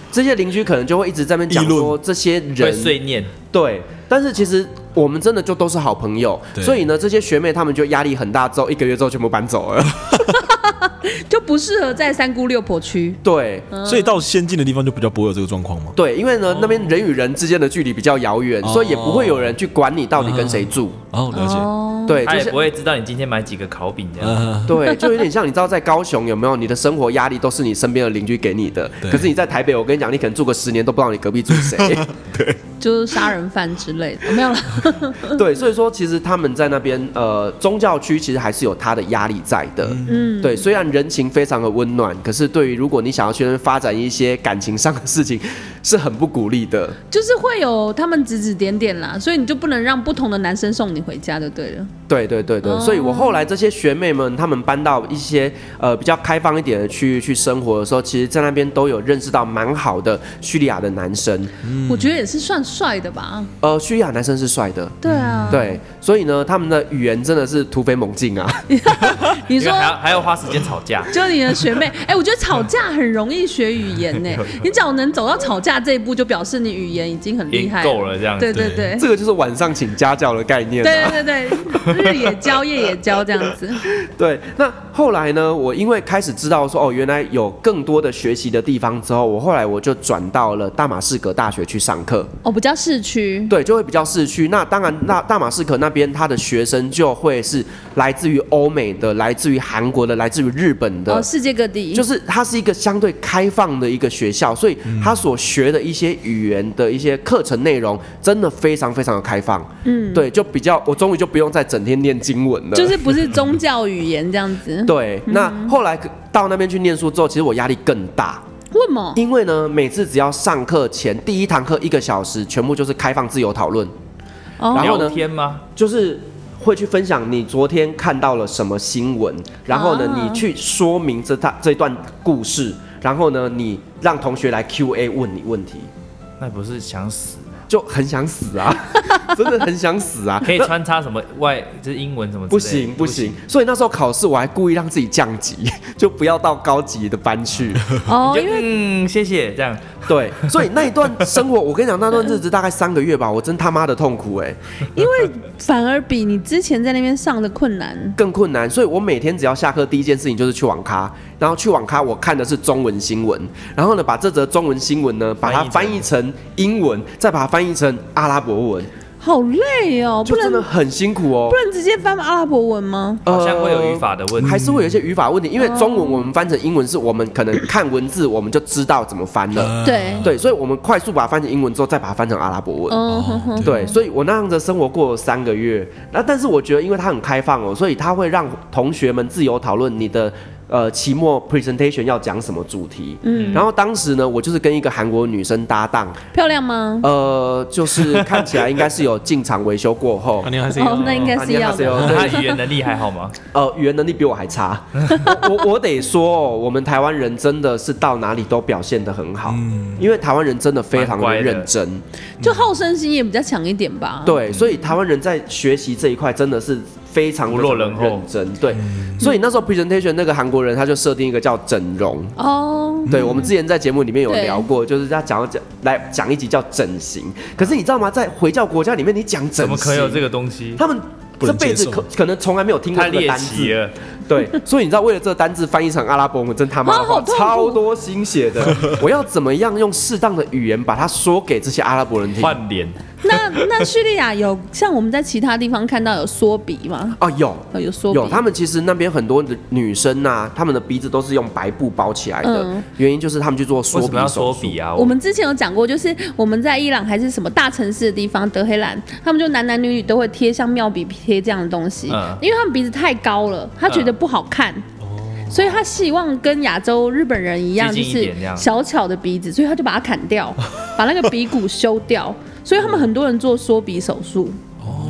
这些邻居可能就会一直在那边讲说这些会人碎念。 对，但是其实我们真的就都是好朋友，所以呢，这些学妹她们就压力很大，之后1个月之后全部搬走了， 就不适合在三姑六婆区。 对， 所以到先进的地方就比较不会有这个状况吗？ 对，因为呢那边人与人之间的距离比较遥远，所以也不会有人去管你到底跟谁住。 哦，了解。 对， 他就是也不会知道你今天买几个烤饼这样。 对，就有点像你知道在高雄有没有？你的生活压力都是你身边的邻居给你的，可是你在台北，我跟你讲，你可能住个10年都不知道你隔壁住谁。 对， 就是杀人犯之类的，没有了。 对，所以说其实他们在那边宗教区其实还是有他的压力在的。嗯，对，虽然人情非常的温暖，可是对于如果你想要去那边发展一些感情上的事情，是很不鼓励的。 就是会有他们指指点点啦，所以你就不能让不同的男生送你回家就对了。 对对对对，所以我后来这些学妹们，她们搬到一些比较开放一点的区域去生活的时候，其实在那边都有认识到蛮好的叙利亚的男生。 我觉得也是算帅的吧。 叙利亚男生是帅的。 对啊。 对，所以呢，他们的语言真的是突飞猛进啊。 你说还要花时间吵架， 就你的学妹，我觉得吵架很容易学语言呢。你只要能走到吵架这一步，就表示你语言已经很厉害了， 够了这样子。 对对对， 这个就是晚上请家教的概念。 对对对对，日也教，夜也教这样子。 对，那后来呢，我因为开始知道说原来有更多的学习的地方之后，后来我就转到了大马士革大学去上课。 比较市区。 对，就会比较市区。那当然，那大马士革那边他的学生就会是来自于欧美的、来自于韩国的、来自于日本的， 世界各地。就是它是一个相对开放的一个学校，所以他所学的一些语言的一些课程内容，真的非常非常的开放。对，就比较我终于就不用再整天念经文了， 就是不是宗教语言这样子。 对，那后来到那边去念书之后，其实我压力更大。 为什么？ 因为呢，每次只要上课前第一堂课1个小时，全部就是开放自由讨论。然后呢， 聊天吗？ 就是会去分享你昨天看到了什么新闻，然后呢，你去说明这段故事，然后呢，你让同学来 Q&A 问你问题。 那不是想死？ 就很想死啊，真的很想死啊！ 可以穿插什么就是英文什么之类的？ 不行。所以那时候考试我还故意让自己降级，就不要到高级的班去。 因为谢谢这样。 对，所以那一段生活，我跟你讲，那段日子大概3个月吧，我真他妈的痛苦因为反而比你之前在那边上的困难， 更困难。所以我每天只要下课第一件事情就是去网咖，然后去网咖我看的是中文新闻，然后呢把这则中文新闻呢把它翻译成英文，再把它翻译成阿拉伯文。 好累哦， 就真的很辛苦哦。 不能直接翻阿拉伯文吗？ 好像会有语法的问题， 还是会有一些语法问题，因为中文我们翻成英文是我们可能看文字我们就知道怎么翻了。对，所以我们快速把它翻成英文之后，再把它翻成阿拉伯文。对，所以我那样的生活过了3个月，但是我觉得因为它很开放所以它会让同学们自由讨论你的。期末 presentation 要讲什么主题？然后当时呢，我就是跟一个韩国女生搭档， 漂亮吗？ 就是看起来应该是有进厂维修过后。 那应该是要的。 她语言能力还好吗？ 语言能力比我还差。我得说我们台湾人真的是到哪里都表现得很好，因为台湾人真的非常的认真， 就好胜心也比较强一点吧。 对，所以台湾人在学习这一块真的是非常不落人后， 认真。对，所以那时候 presentation 那个韩国人他就设定一个叫整容。对，我们之前在节目里面有聊过，就是他来讲一集叫整形。可是你知道吗？在回教国家里面，你讲整形，怎么可以有这个东西？ 他们这辈子可能从来没有听过这个单字。对，所以你知道，为了这个单字翻译成阿拉伯文，真他妈花超多心血的。我要怎么样用适当的语言把它说给这些阿拉伯人听？ 换脸。 那叙利亚有像我们在其他地方看到有缩鼻吗？有缩鼻。有， 他们其实那边很多的女生她们的鼻子都是用白布包起来的，原因就是他们去做缩鼻手术。为什么要缩鼻啊？ 我们之前有讲过，就是我们在伊朗还是什么大城市的地方，德黑兰，他们就男男女女都会贴像妙笔贴这样的东西，因为他们鼻子太高了，他觉得不好看。所以他希望跟亚洲日本人一样，就是小巧的鼻子，所以他就把它砍掉，把那个鼻骨修掉。所以他们很多人做缩鼻手术。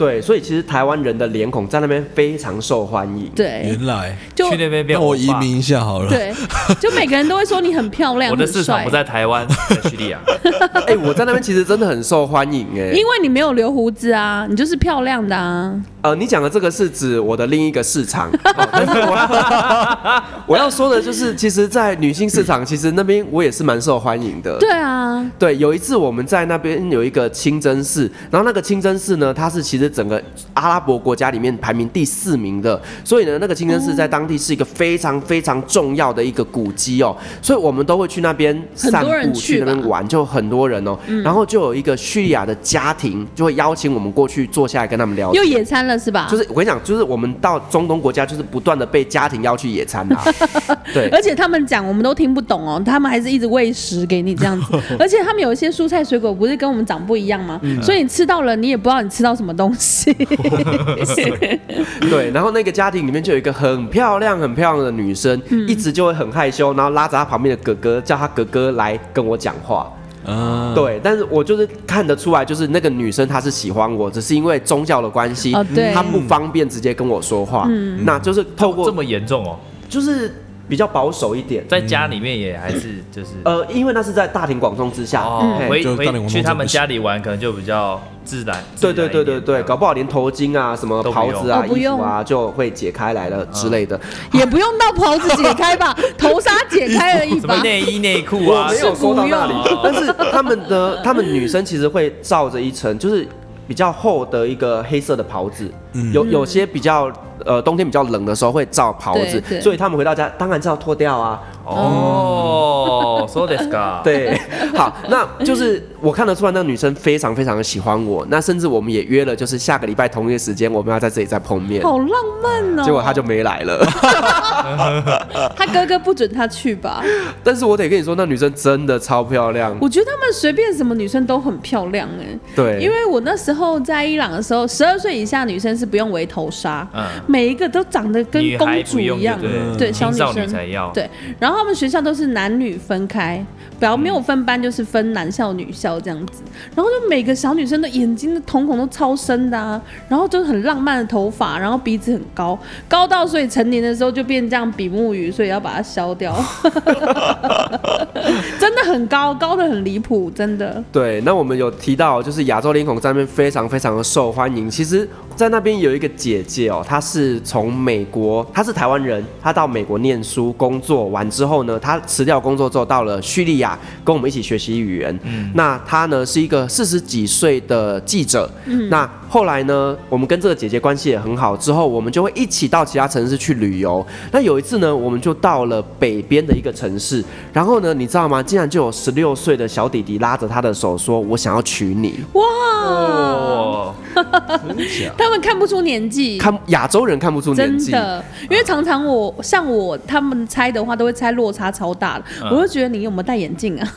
对，所以其实台湾人的脸孔在那边非常受欢迎。 对， 原来就去那边变那我欧巴移民一下好了。 对，就每个人都会说你很漂亮， 我的很帅市场不在台湾，在叙利亚。 哎、我在那边其实真的很受欢迎哎、 因为你没有留胡子啊，你就是漂亮的啊。 你讲的这个是指我的另一个市场，但是我要说的就是，其实，在女性市场，其实那边我也是蛮受欢迎的。 对啊， 对，有一次我们在那边有一个清真寺，然后那个清真寺呢，它是其实整个阿拉伯国家里面排名第4名的，所以呢，那个清真寺在当地是一个非常非常重要的一个古迹哦，所以我们都会去那边散很多人步，去那边玩，就很多人哦。然后就有一个叙利亚的家庭就会邀请我们过去坐下来跟他们聊天， 又野餐了是吧？ 就是我跟你讲，就是我们到中东国家，就是不断的被家庭邀去野餐啊。对， 而且他们讲我们都听不懂哦，他们还是一直喂食给你这样子。而且他们有一些蔬菜水果不是跟我们长不一样吗？所以你吃到了，你也不知道你吃到什么东西。 对，然后那个家庭里面就有一个很漂亮、很漂亮的女生，一直就会很害羞，然后拉着她旁边的哥哥，叫她哥哥来跟我讲话。对，但是我就是看得出来，就是那个女生她是喜欢我，只是因为宗教的关系， 对， 她不方便直接跟我说话。那就是透过这么严重哦， 就是比较保守一点， 在家里面也还是就是因为那是在大庭广众之下， 回就大庭广众去他们家里玩，可能就比较自然。 对，搞不好连头巾啊、什么袍子啊、衣服啊就会解开来了之类的， 也不用到袍子解开吧，头纱解开而已吧。 什么内衣内裤啊， 没有说到那里，但是他们女生其实会罩着一层，就是比较厚的一个黑色的袍子，有些比较冬天比较冷的时候会罩袍子，所以他们回到家当然是要脱掉啊。 そうですか。 对，好，那就是我看得出来，那个女生非常非常的喜欢我，那甚至我们也约了，就是下个礼拜同一个时间，我们要在这里再碰面。 好浪漫哦！ 结果他就没来了。 他哥哥不准他去吧？ 但是我得跟你说，那女生真的超漂亮。 我觉得他们随便什么女生都很漂亮哎。 对， 因为我那时候在伊朗的时候，12岁以下女生是不用围头纱，每一个都长得跟公主一样，对，小女生才要。 对，然后他们学校都是男女分开，没有分班，就是分男校女校这样子。然后就每个小女生的眼睛的瞳孔都超深的啊，然后就是很浪漫的头发，然后鼻子很高，高到所以成年的时候就变这样比目鱼，所以要把它削掉。真的很高，高的很离谱，真的。 对，那我们有提到，就是亚洲脸孔在那边非常非常的受欢迎。其实，在那边有一个姐姐哦，她是从美国，她是台湾人，她到美国念书工作完之后呢，她辞掉工作之后到了叙利亚，跟我们一起学习语言。那她呢是一个40几岁的记者。那后来呢，我们跟这个姐姐关系也很好，之后我们就会一起到其他城市去旅游。那有一次呢，我们就到了北边的一个城市，然后呢，你知道吗？竟然就有16岁的小弟弟拉着她的手说：“我想要娶你。” 哇！他们看不出年纪， 亚洲人看不出年纪， 真的，因为常常他们猜的话都会猜落差超大的，我就觉得你有没有戴眼镜啊？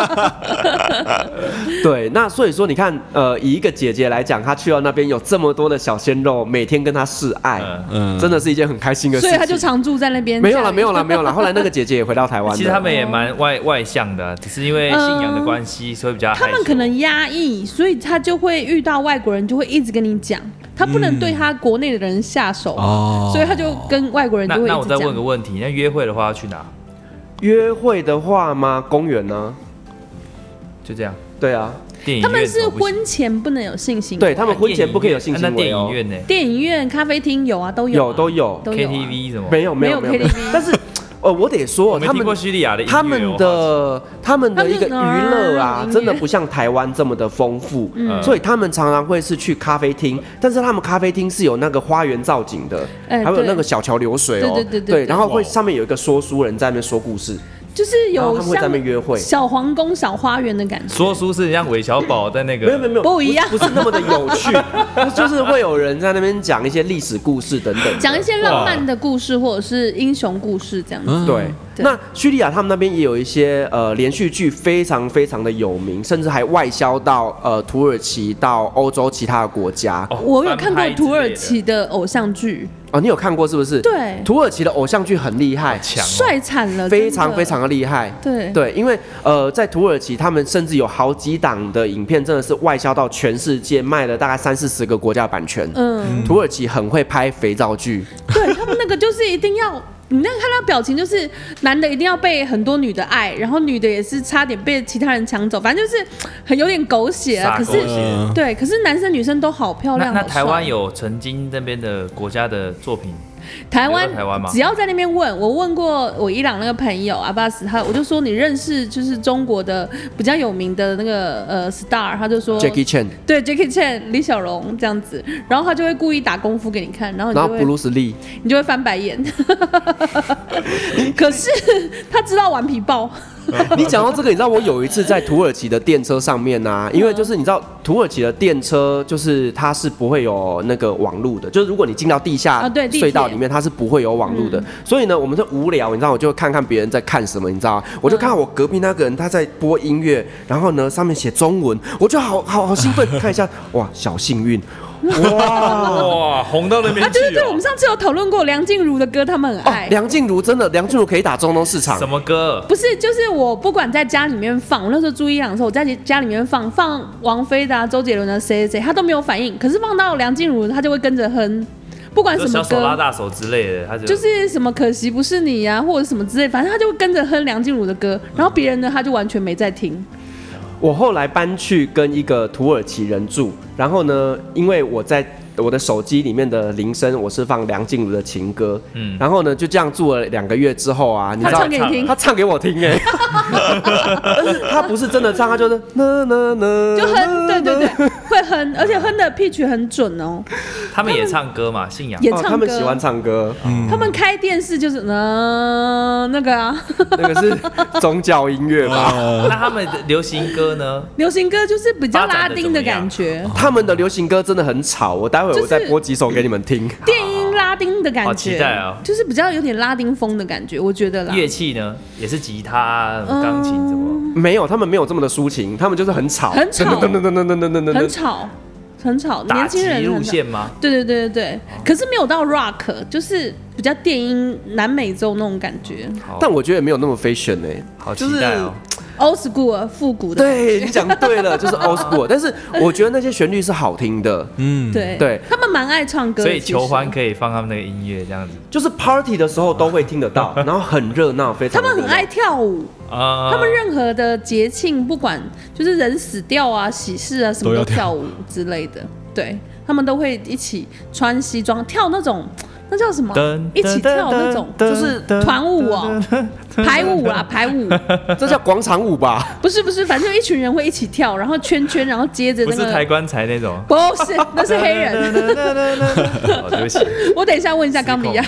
对，那所以说你看，以一个姐姐来讲，她去到那边有这么多的小鲜肉，每天跟她示爱，真的是一件很开心的事情。 所以她就常住在那边。 没有了。后来那个姐姐也回到台湾。 其实他们也蛮外向的，只是因为信仰的关系，所以比较害羞。 他们可能压抑，所以他就会遇到外国人，就会一直跟你讲，他不能对他国内的人下手，所以他就跟外国人就会一直讲。 那我再问个问题，那约会的话要去哪？ 约会的话吗？公园呢？ 就这样。 对啊。 他们是婚前不能有性行为， 对他们婚前不可以有性行为。 那电影院呢？ 电影院、咖啡厅有啊，都有。 KTV 什么？ 没有 KTV， 但是。我得说，他们的一个娱乐啊，真的不像台湾这么的丰富，所以他们常常会是去咖啡厅，但是他们咖啡厅是有那个花园造景的，还有那个小桥流水哦，对，然后会上面有一个说书人在那边说故事。 就是有他们会在那边约会， 小皇宫、小花园的感觉。 说书是像韦小宝在那个没有不一样， 不是那么的有趣，就是会有人在那边讲一些历史故事等等， 讲一些浪漫的故事或者是英雄故事这样子。 对， 对那叙利亚他们那边也有一些连续剧非常非常的有名，甚至还外销到土耳其到欧洲其他的国家。 我有看过土耳其的偶像剧。 哦，你有看过是不是？ 对， 土耳其的偶像剧很厉害， 强帅惨了， 非常非常的厉害。 对， 因为在土耳其，他们甚至有好几档的影片真的是外销到全世界，卖了大概30-40个国家的版权。土耳其很会拍肥皂剧， 对他们那个就是一定要。你那看他表情，就是男的一定要被很多女的爱，然后女的也是差点被其他人抢走，反正就是很有点狗血啊。可是对，可是男生女生都好漂亮。 那台湾有曾经那边的国家的作品？ 台湾吗？ 只要在那边问，我问过我伊朗那个朋友阿巴斯，我就说你认识就是中国的比较有名的那个star， 他就说 Jackie Chan， 对 Jackie Chan 李小龙这样子，然后他就会故意打功夫给你看，然后布鲁斯利， 你就会翻白眼。可是他知道顽皮豹。 你讲到这个，你知道我有一次在土耳其的电车上面啊，因为就是你知道土耳其的电车就是它是不会有那个网路的，就是如果你进到地下隧道里面，它是不会有网路的。所以呢，我们就无聊，你知道，我就看看别人在看什么，你知道，我就看到我隔壁那个人他在播音乐，然后呢上面写中文，我就好兴奋，看一下，哇，小幸运。 哇，红到那边去对，我们上次有讨论过梁静茹的歌，他们很爱。 梁静茹真的，梁静茹可以打中东市场。 什么歌？ 不是，就是我不管在家里面放，我那时候住伊朗的时候，我在家里面放王菲的、周杰伦的谁，他都没有反应，可是放到梁静茹，他就会跟着哼。不管什么歌， 小手拉大手之类的，他就是什么可惜不是你呀、或者什么之类，反正他就会跟着哼梁静茹的歌，然后别人呢他就完全没在听。 我后来搬去跟一个土耳其人住，然后呢，因为我在我的手机里面的铃声我是放梁静茹的情歌，然后呢就这样住了2个月之后啊，你知道他唱给你听， 他唱给我听哎，但是他不是真的唱，他就是就哼，对，会哼，而且哼的 pitch 很准哦。 他们也唱歌嘛，信仰也唱歌， 他们喜欢唱歌， 他们开电视就是那个啊， 那个是宗教音乐吧？ 那他们的流行歌呢？ 流行歌就是比较拉丁的感觉， 他们的流行歌真的很吵，我待会我再播几首给你们听。 电音拉丁的感觉， 好期待哦！ 就是比较有点拉丁风的感觉，我觉得啦。 乐器呢，也是吉他、钢琴什么？ 没有，他们没有这么的抒情，他们就是很吵， 很吵， 很吵。很吵， 打击年轻人路线吗？ 对，可是没有到 rock， 就是比较电音南美洲那种感觉。 但我觉得也没有那么 fashion 哎， 好期待哦。 old school 复古的， 对你讲对了，就是 old school。但是我觉得那些旋律是好听的， 对，他们蛮爱唱歌的， 所以求欢可以放他们那个音乐这样子， 就是 party 的时候都会听得到，然后很热闹，非常。 他们很爱跳舞他们任何的节庆，不管就是人死掉啊、喜事啊，什么都跳舞之类的，对他们都会一起穿西装跳那种。那叫什么？一起跳那种，就是团舞哦，排舞啦，排舞， 这叫广场舞吧？ 不是，反正就一群人会一起跳，然后圈圈，然后接着那个。 不是抬棺材那种。 不是，那是黑人。 对不起， 我等一下问一下冈比亚。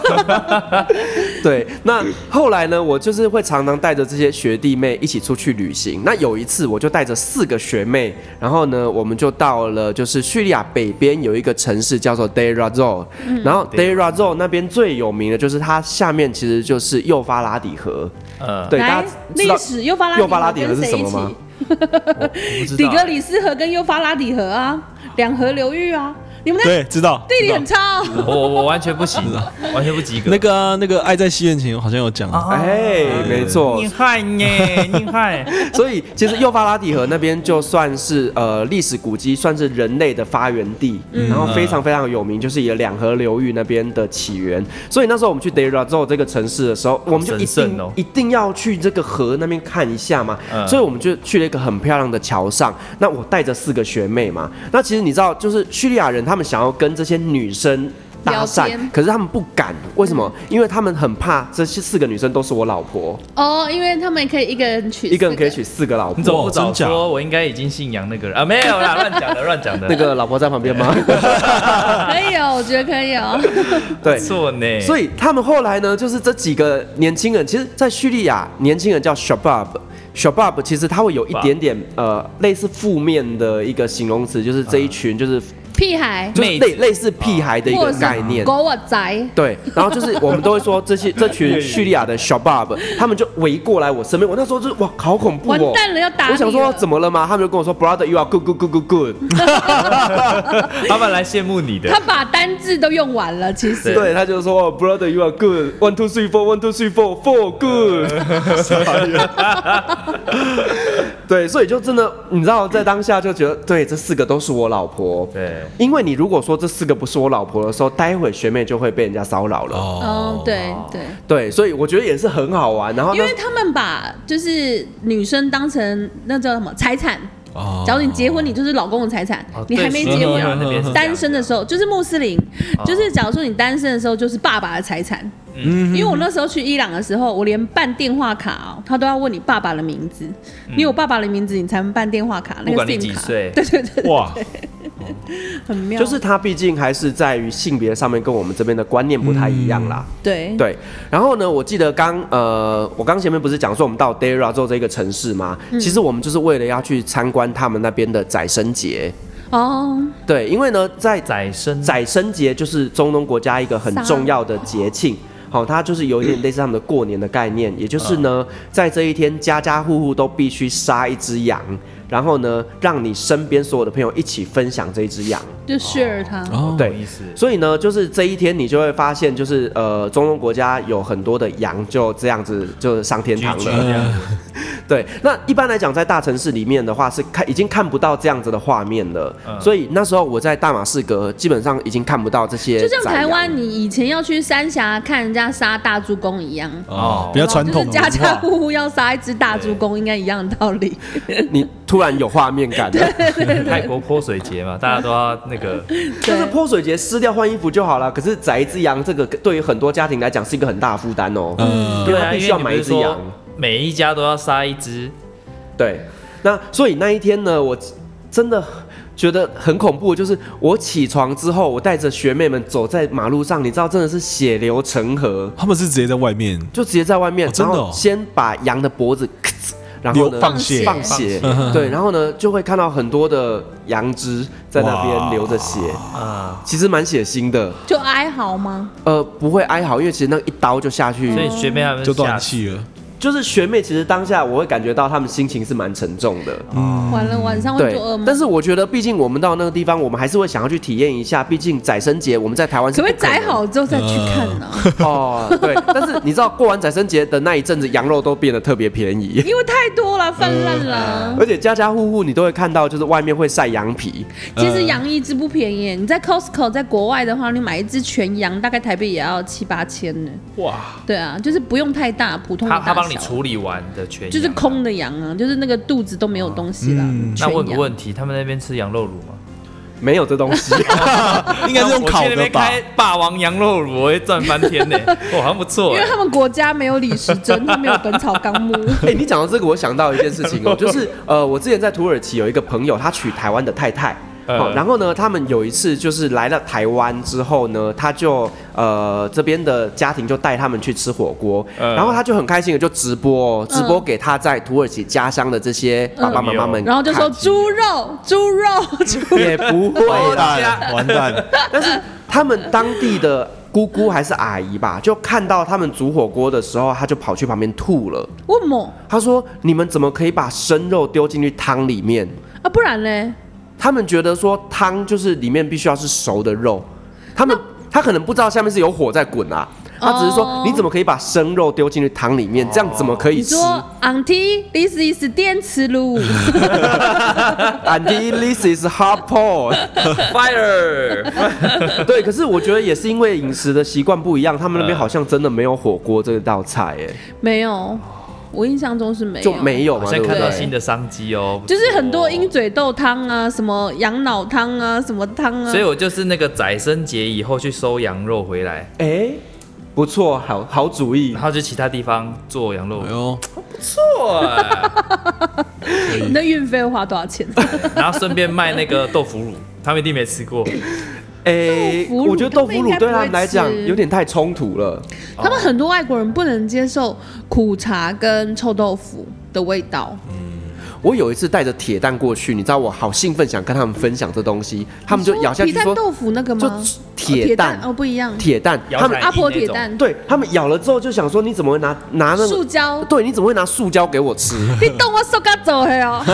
对，那后来呢，我就是会常常带着这些学弟妹一起出去旅行。那有一次，我就带着4个学妹，然后呢，我们就到了就是叙利亚北边有一个城市叫做 Deir Razzor，然后 Deir Razzor 那边最有名的就是它下面其实就是幼发拉底河。对，大家知道历史幼发拉底河是什么吗？底格里斯河跟幼发拉底河啊，2河流域啊。你们对知道地理很差哦。 我完全不行，完全不及格。 那个爱在西元前好像有讲， 没错， 你害耶，你害。 所以其实幼发拉底河那边就算是历史古迹，算是人类的发源地，然后非常非常有名，就是以2河流域那边的起源。所以那时候我们去 Deir Razzor 这个城市的时候，我们就一定要去这个河那边看一下嘛。所以我们就去了一个很漂亮的桥上。那我带着4个学妹嘛，那其实你知道，就是叙利亚人他们想要跟这些女生搭讪，可是他们不敢，为什么？因为他们很怕这些4个女生都是我老婆哦，因为他们可以一个人娶 4个老婆。 你怎么不早说？我应该已经信仰那个人啊？没有啦，乱讲的。 那个老婆在旁边吗？ 可以哦，我觉得可以哦。 对， 错呢。 所以他们后来呢，就是这几个年轻人，其实，在叙利亚，年轻人叫 Shabab。Shabab 其实它会有一点点类似负面的一个形容词，就是这一群就是屁孩， 就是类似屁孩的一个概念。 狗我宅。 对，然后就是我们都会说这群叙利亚的小爸爸，他们就围过来我身边，我那时候就哇，好恐怖哦！ 完蛋了，要打你了！ 我想说怎么了吗？他们就跟我说 ，Brother, you are good, good, good, good, good。 他们来羡慕你的。 他把单字都用完了，其实。 对，他就说 ，Brother, you are good, 1, 2, 3, 4, 1, 2, 3, 4, 4 good。对，所以就真的，你知道，在当下就觉得，对，这4个都是我老婆。 对， 因为你如果说这4个不是我老婆的时候，待会学妹就会被人家骚扰了。 哦，对对对，所以我觉得也是很好玩。然后因为他们把就是女生当成那叫什么财产。假如你结婚，你就是老公的财产；你还没结婚，单身的时候就是穆斯林，就是假如说你单身的时候，就是爸爸的财产。因为我那时候去伊朗的时候，我连办电话卡他都要问你爸爸的名字，你有爸爸的名字，你才能办电话卡。那个 SIM 卡， 不管你几岁， 对，哇，很妙。 就是他毕竟还是在于性别上面跟我们这边的观念不太一样啦。 对。 然后呢，我记得我刚前面不是讲说我们到 Deira 之后这个城市吗？其实我们就是为了要去参观他们那边的宰牲节。对，因为呢，在宰牲节就是中东国家一个很重要的节庆。它就是有一点类似他们的过年的概念，也就是呢，在这一天，家家户户都必须杀一只羊，然后呢，让你身边所有的朋友一起分享这一只羊， 就 share 它。 对，所以呢，就是这一天你就会发现，就是中东国家有很多的羊就这样子就上天堂了。对，那一般来讲，在大城市里面的话，是已经看不到这样子的画面了。所以那时候我在大马士革，基本上已经看不到这些。 就像台湾，你以前要去三峡看人家杀大猪公一样。 比较传统。 就是家家户户要杀一只大猪公，应该一样的道理。 你突然有画面感了。 泰国泼水节嘛，大家都要那个。 就是泼水节撕掉换衣服就好了，可是宰一只羊，这个对于很多家庭来讲是一个很大的负担哦。因为他必须要买一只羊。 每一家都要杀一只， 对，那所以那一天呢，我真的觉得很恐怖，就是我起床之后，我带着学妹们走在马路上，你知道真的是血流成河。 他们是直接在外面， 就直接在外面， 真的然后先把羊的脖子，然后呢放血， 对，然后呢就会看到很多的羊肢在那边流着血，其实蛮血腥的。 就哀嚎吗？ 不会哀嚎，因为其实那一刀就下去， 所以学妹他们就断气了。 就是学妹，其实当下我会感觉到他们心情是蛮沉重的。 完了，晚上会做噩梦。 但是我觉得，毕竟我们到那个地方，我们还是会想要去体验一下。毕竟宰牲节我们在台湾是可不可以宰好之后再去看呢？ 对。但是你知道，过完宰牲节的那一阵子，羊肉都变得特别便宜， 因为太多了，泛滥了。 而且家家户户你都会看到，就是外面会晒羊皮。 其实羊一只不便宜，你在 Costco 在国外的话，你买一只全羊大概台币也要7、8千呢。哇！对啊，就是不用太大，普通的大小。 他帮你处理完。 就是空的羊啊，就是那个肚子都没有东西了。 那问个问题，他们那边吃羊肉卤吗？ 没有这东西， 应该是用烤的吧？我去那边开霸王羊肉卤，我会赚翻天呢。哇，好像不错。 因为他们国家没有李时珍，没有本草纲目。 你讲到这个，我想到一件事情哦，就是我之前在土耳其有一个朋友，他娶台湾的太太。然后呢，他们有一次就是来了台湾之后呢，他就这边的家庭就带他们去吃火锅，然后他就很开心的就直播给他在土耳其家乡的这些爸爸妈妈们， 然后就说猪肉也不会啦， 完蛋。 但是他们当地的姑姑还是阿姨吧，就看到他们煮火锅的时候，他就跑去旁边吐了。 为什么？ 他说：“你们怎么可以把生肉丢进去汤里面啊？不然嘞？” 他们觉得说汤就是里面必须要是熟的肉，他可能不知道下面是有火在滚啊，他只是说你怎么可以把生肉丢进去汤里面，这样怎么可以吃？ 你说 Auntie, this is 电磁炉。 Auntie, this is hot pot fire 。 对，可是我觉得也是因为饮食的习惯不一样，他们那边好像真的没有火锅这道菜， 没有。我印象中是没有， 就没有嘛， 现在看到新的商机哦， 就是很多鹰嘴豆汤啊，什么羊脑汤啊，什么汤啊。 所以我就是那个宰牲节以后去收羊肉回来， 不错，好主意。 然后就其他地方做羊肉，不错你的运费会花多少钱？ 然后顺便卖那个豆腐乳，他们一定没吃过。 我觉得豆腐乳对他们来讲有点太冲突了。 他们很多外国人不能接受苦茶跟臭豆腐的味道。 我有一次带着铁蛋过去，你知道我好兴奋，想跟他们分享这东西，他们就咬下去说皮蛋豆腐那个吗？ 就铁蛋哦，不一样， 铁蛋，他们阿婆铁蛋， 对他们咬了之后就想说你怎么会拿那个塑胶？ 对，你怎么会拿塑胶给我吃？ 你懂我手嘎走黑哦。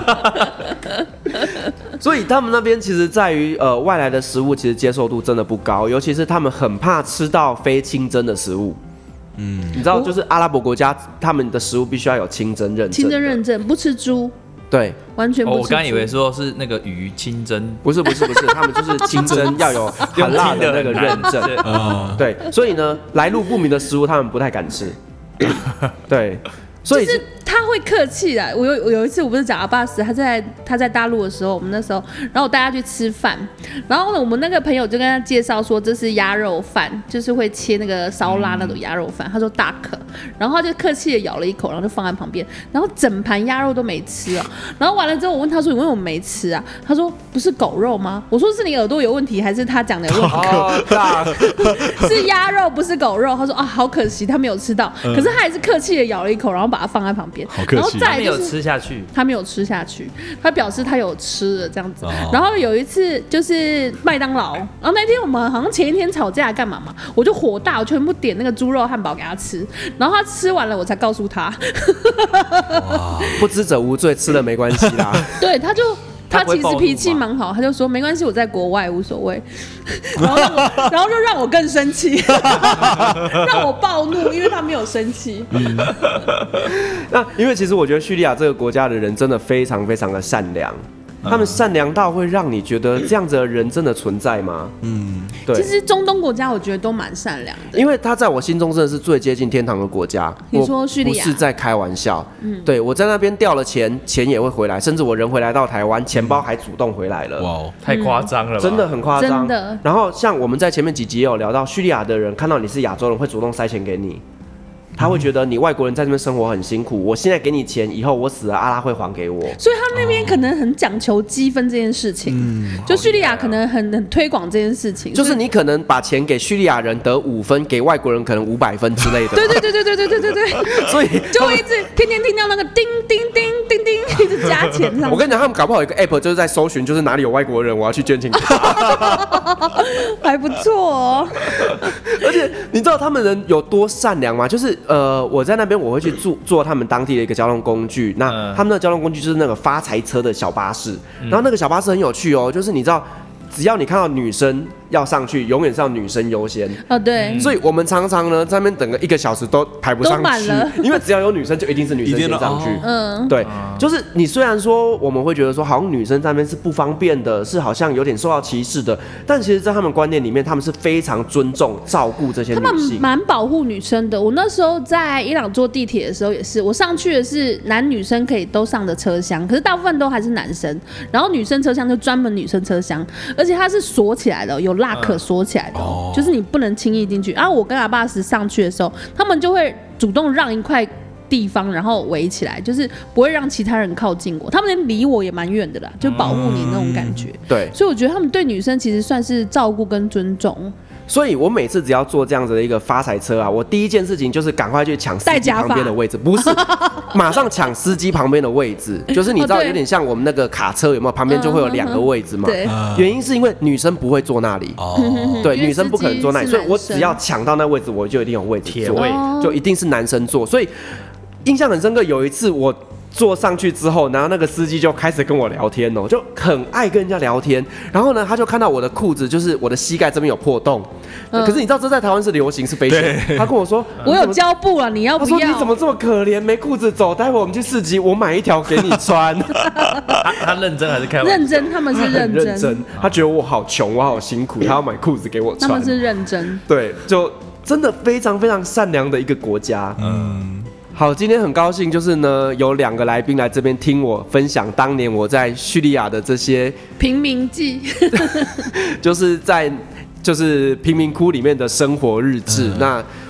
所以他们那边其实在于外来的食物其实接受度真的不高，尤其是他们很怕吃到非清真的食物。你知道，就是阿拉伯国家他们的食物必须要有清真认证， 清真认证不吃猪， 对， 完全不吃猪。 我刚以为说是那个鱼清真， 不是，他们就是清真要有很辣的那个认证。对，所以呢，来路不明的食物他们不太敢吃。对，所以就是他会客气啦。我有一次，我不是讲阿巴斯，他在大陆的时候，我们那时候，然后我带他去吃饭，然后呢，我们那个朋友就跟他介绍说这是鸭肉饭，就是会切那个烧腊那种鸭肉饭。他说大可，然后他就客气的咬了一口，然后就放在旁边，然后整盘鸭肉都没吃哦。然后完了之后，我问他说你为什么没吃啊？他说不是狗肉吗？我说是你耳朵有问题，还是他讲的有问题？是鸭肉不是狗肉。他说啊，好可惜他没有吃到，可是他还是客气的咬了一口，然后把它放在旁边。 好客气， 然后再来没有吃下去， 他没有吃下去，他表示他有吃了这样子。然后有一次就是麦当劳，然后那天我们好像前一天吵架干嘛嘛，我就火大，我全部点那个猪肉汉堡给他吃，然后他吃完了我才告诉他。 不知者无罪，吃了没关系啦。 对，他其实脾气吗蛮好，他就说没关系，我在国外无所谓。然后就让我更生气，让我暴怒，因为他没有生气。 那因为其实我觉得叙利亚这个国家的人真的非常非常的善良。他们善良到会让你觉得这样子的人真的存在吗？对。 其实中东国家我觉得都蛮善良的， 因为他在我心中真的是最接近天堂的国家。 你说叙利亚？ 不是在开玩笑。对，我在那边掉了钱，钱也会回来，甚至我人回来到台湾，钱包还主动回来了。 哇哦， 太夸张了吧， 真的很夸张。 真的。 然后像我们在前面几集也有聊到，叙利亚的人看到你是亚洲人，会主动塞钱给你。他会觉得你外国人在这边生活很辛苦，我现在给你钱，以后我死了，阿拉会还给我。 所以他那边可能很讲求积分这件事情，就叙利亚可能很推广这件事情， 就是你可能把钱给叙利亚人得5分，给外国人可能500分之类的。 对， 所以就会一直天天听到那个叮叮叮叮叮，一直加钱上去。 我跟你讲，他们搞不好有一个 app 就是在搜寻，就是哪里有外国人，我要去捐钱给他。 还不错哦。 而且你知道他们人有多善良吗？就是我在那边我会去坐他们当地的一个交通工具，那他们的交通工具就是那个发财车的小巴士，然后那个小巴士很有趣哦，就是你知道，只要你看到女生要上去，永远是要女生优先。 哦，对。 所以我们常常呢在那边等个1个小时都排不上去，因为只要有女生就一定是女生先上去。对，就是你虽然说我们会觉得说好像女生在那边是不方便的，是好像有点受到歧视的，但其实在他们观念里面，他们是非常尊重、照顾这些女性， 他们蛮保护女生的。我那时候在伊朗坐地铁的时候也是，我上去的是男女生可以都上的车厢，可是大部分都还是男生，然后女生车厢就专门女生车厢，而且它是锁起来的，有蜡可锁起来的，就是你不能轻易进去。然后我跟阿巴斯上去的时候，他们就会主动让一块地方，然后围起来，就是不会让其他人靠近我。他们离我也蛮远的啦，就保护你那种感觉。 对， 所以我觉得他们对女生其实算是照顾跟尊重。 所以我每次只要坐这样子的一个发财车啊，我第一件事情就是赶快去抢司机旁边的位置，不是马上抢司机旁边的位置，就是你知道有点像我们那个卡车有没有？旁边就会有2个位置嘛。 对， 原因是因为女生不会坐那里，对，女生不可能坐那里，所以我只要抢到那位置，我就一定有位置坐，就一定是男生坐。所以印象很深刻，有一次我坐上去之后，然后那个司机就开始跟我聊天哦，就很爱跟人家聊天。然后呢，他就看到我的裤子，就是我的膝盖这边有破洞。可是你知道这在台湾是流行是非险。他跟我说：“ 我有胶布了，你要不要？” 他说：“你怎么这么可怜，没裤子走？待会我们去市集，我买一条给你穿。” 他认真还是开玩笑？ 认真，他们是认真。 他觉得我好穷，我好辛苦，他要买裤子给我穿。 他们是认真。 对，就真的非常非常善良的一个国家。好，今天很高兴，就是呢，有2个来宾来这边听我分享当年我在叙利亚的这些贫民记， 就是在贫民窟里面的生活日志。那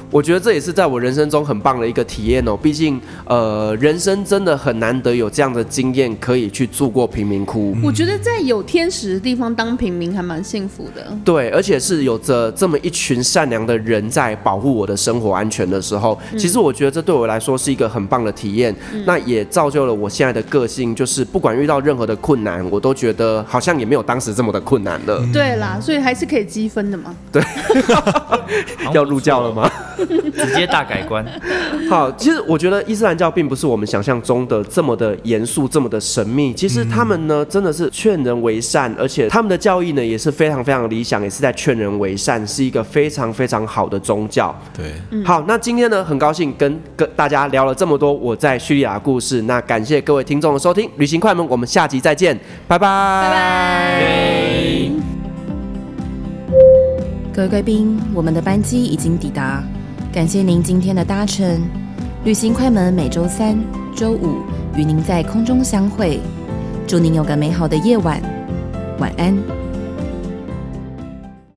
我觉得这也是在我人生中很棒的一个体验哦。毕竟，人生真的很难得有这样的经验，可以去住过贫民窟。 我觉得在有天使的地方当平民还蛮幸福的。 对，而且是有着这么一群善良的人在保护我的生活安全的时候，其实我觉得这对我来说是一个很棒的体验。那也造就了我现在的个性，就是不管遇到任何的困难，我都觉得好像也没有当时这么的困难了。 对啦，所以还是可以积分的嘛。 对，要入教了吗？ 直接大改观。 好，其实我觉得伊斯兰教并不是我们想象中的这么的严肃，这么的神秘。其实他们呢，真的是劝人为善，而且他们的教义呢也是非常非常理想，也是在劝人为善，是一个非常非常好的宗教。 对， 好，那今天呢，很高兴跟大家聊了这么多我在叙利亚的故事。那感谢各位听众的收听，旅行快门，我们下集再见，拜拜，拜拜。 各位贵宾，我们的班机已经抵达，感谢您今天的搭乘。旅行快门每周3、周5与您在空中相会，祝您有个美好的夜晚，晚安。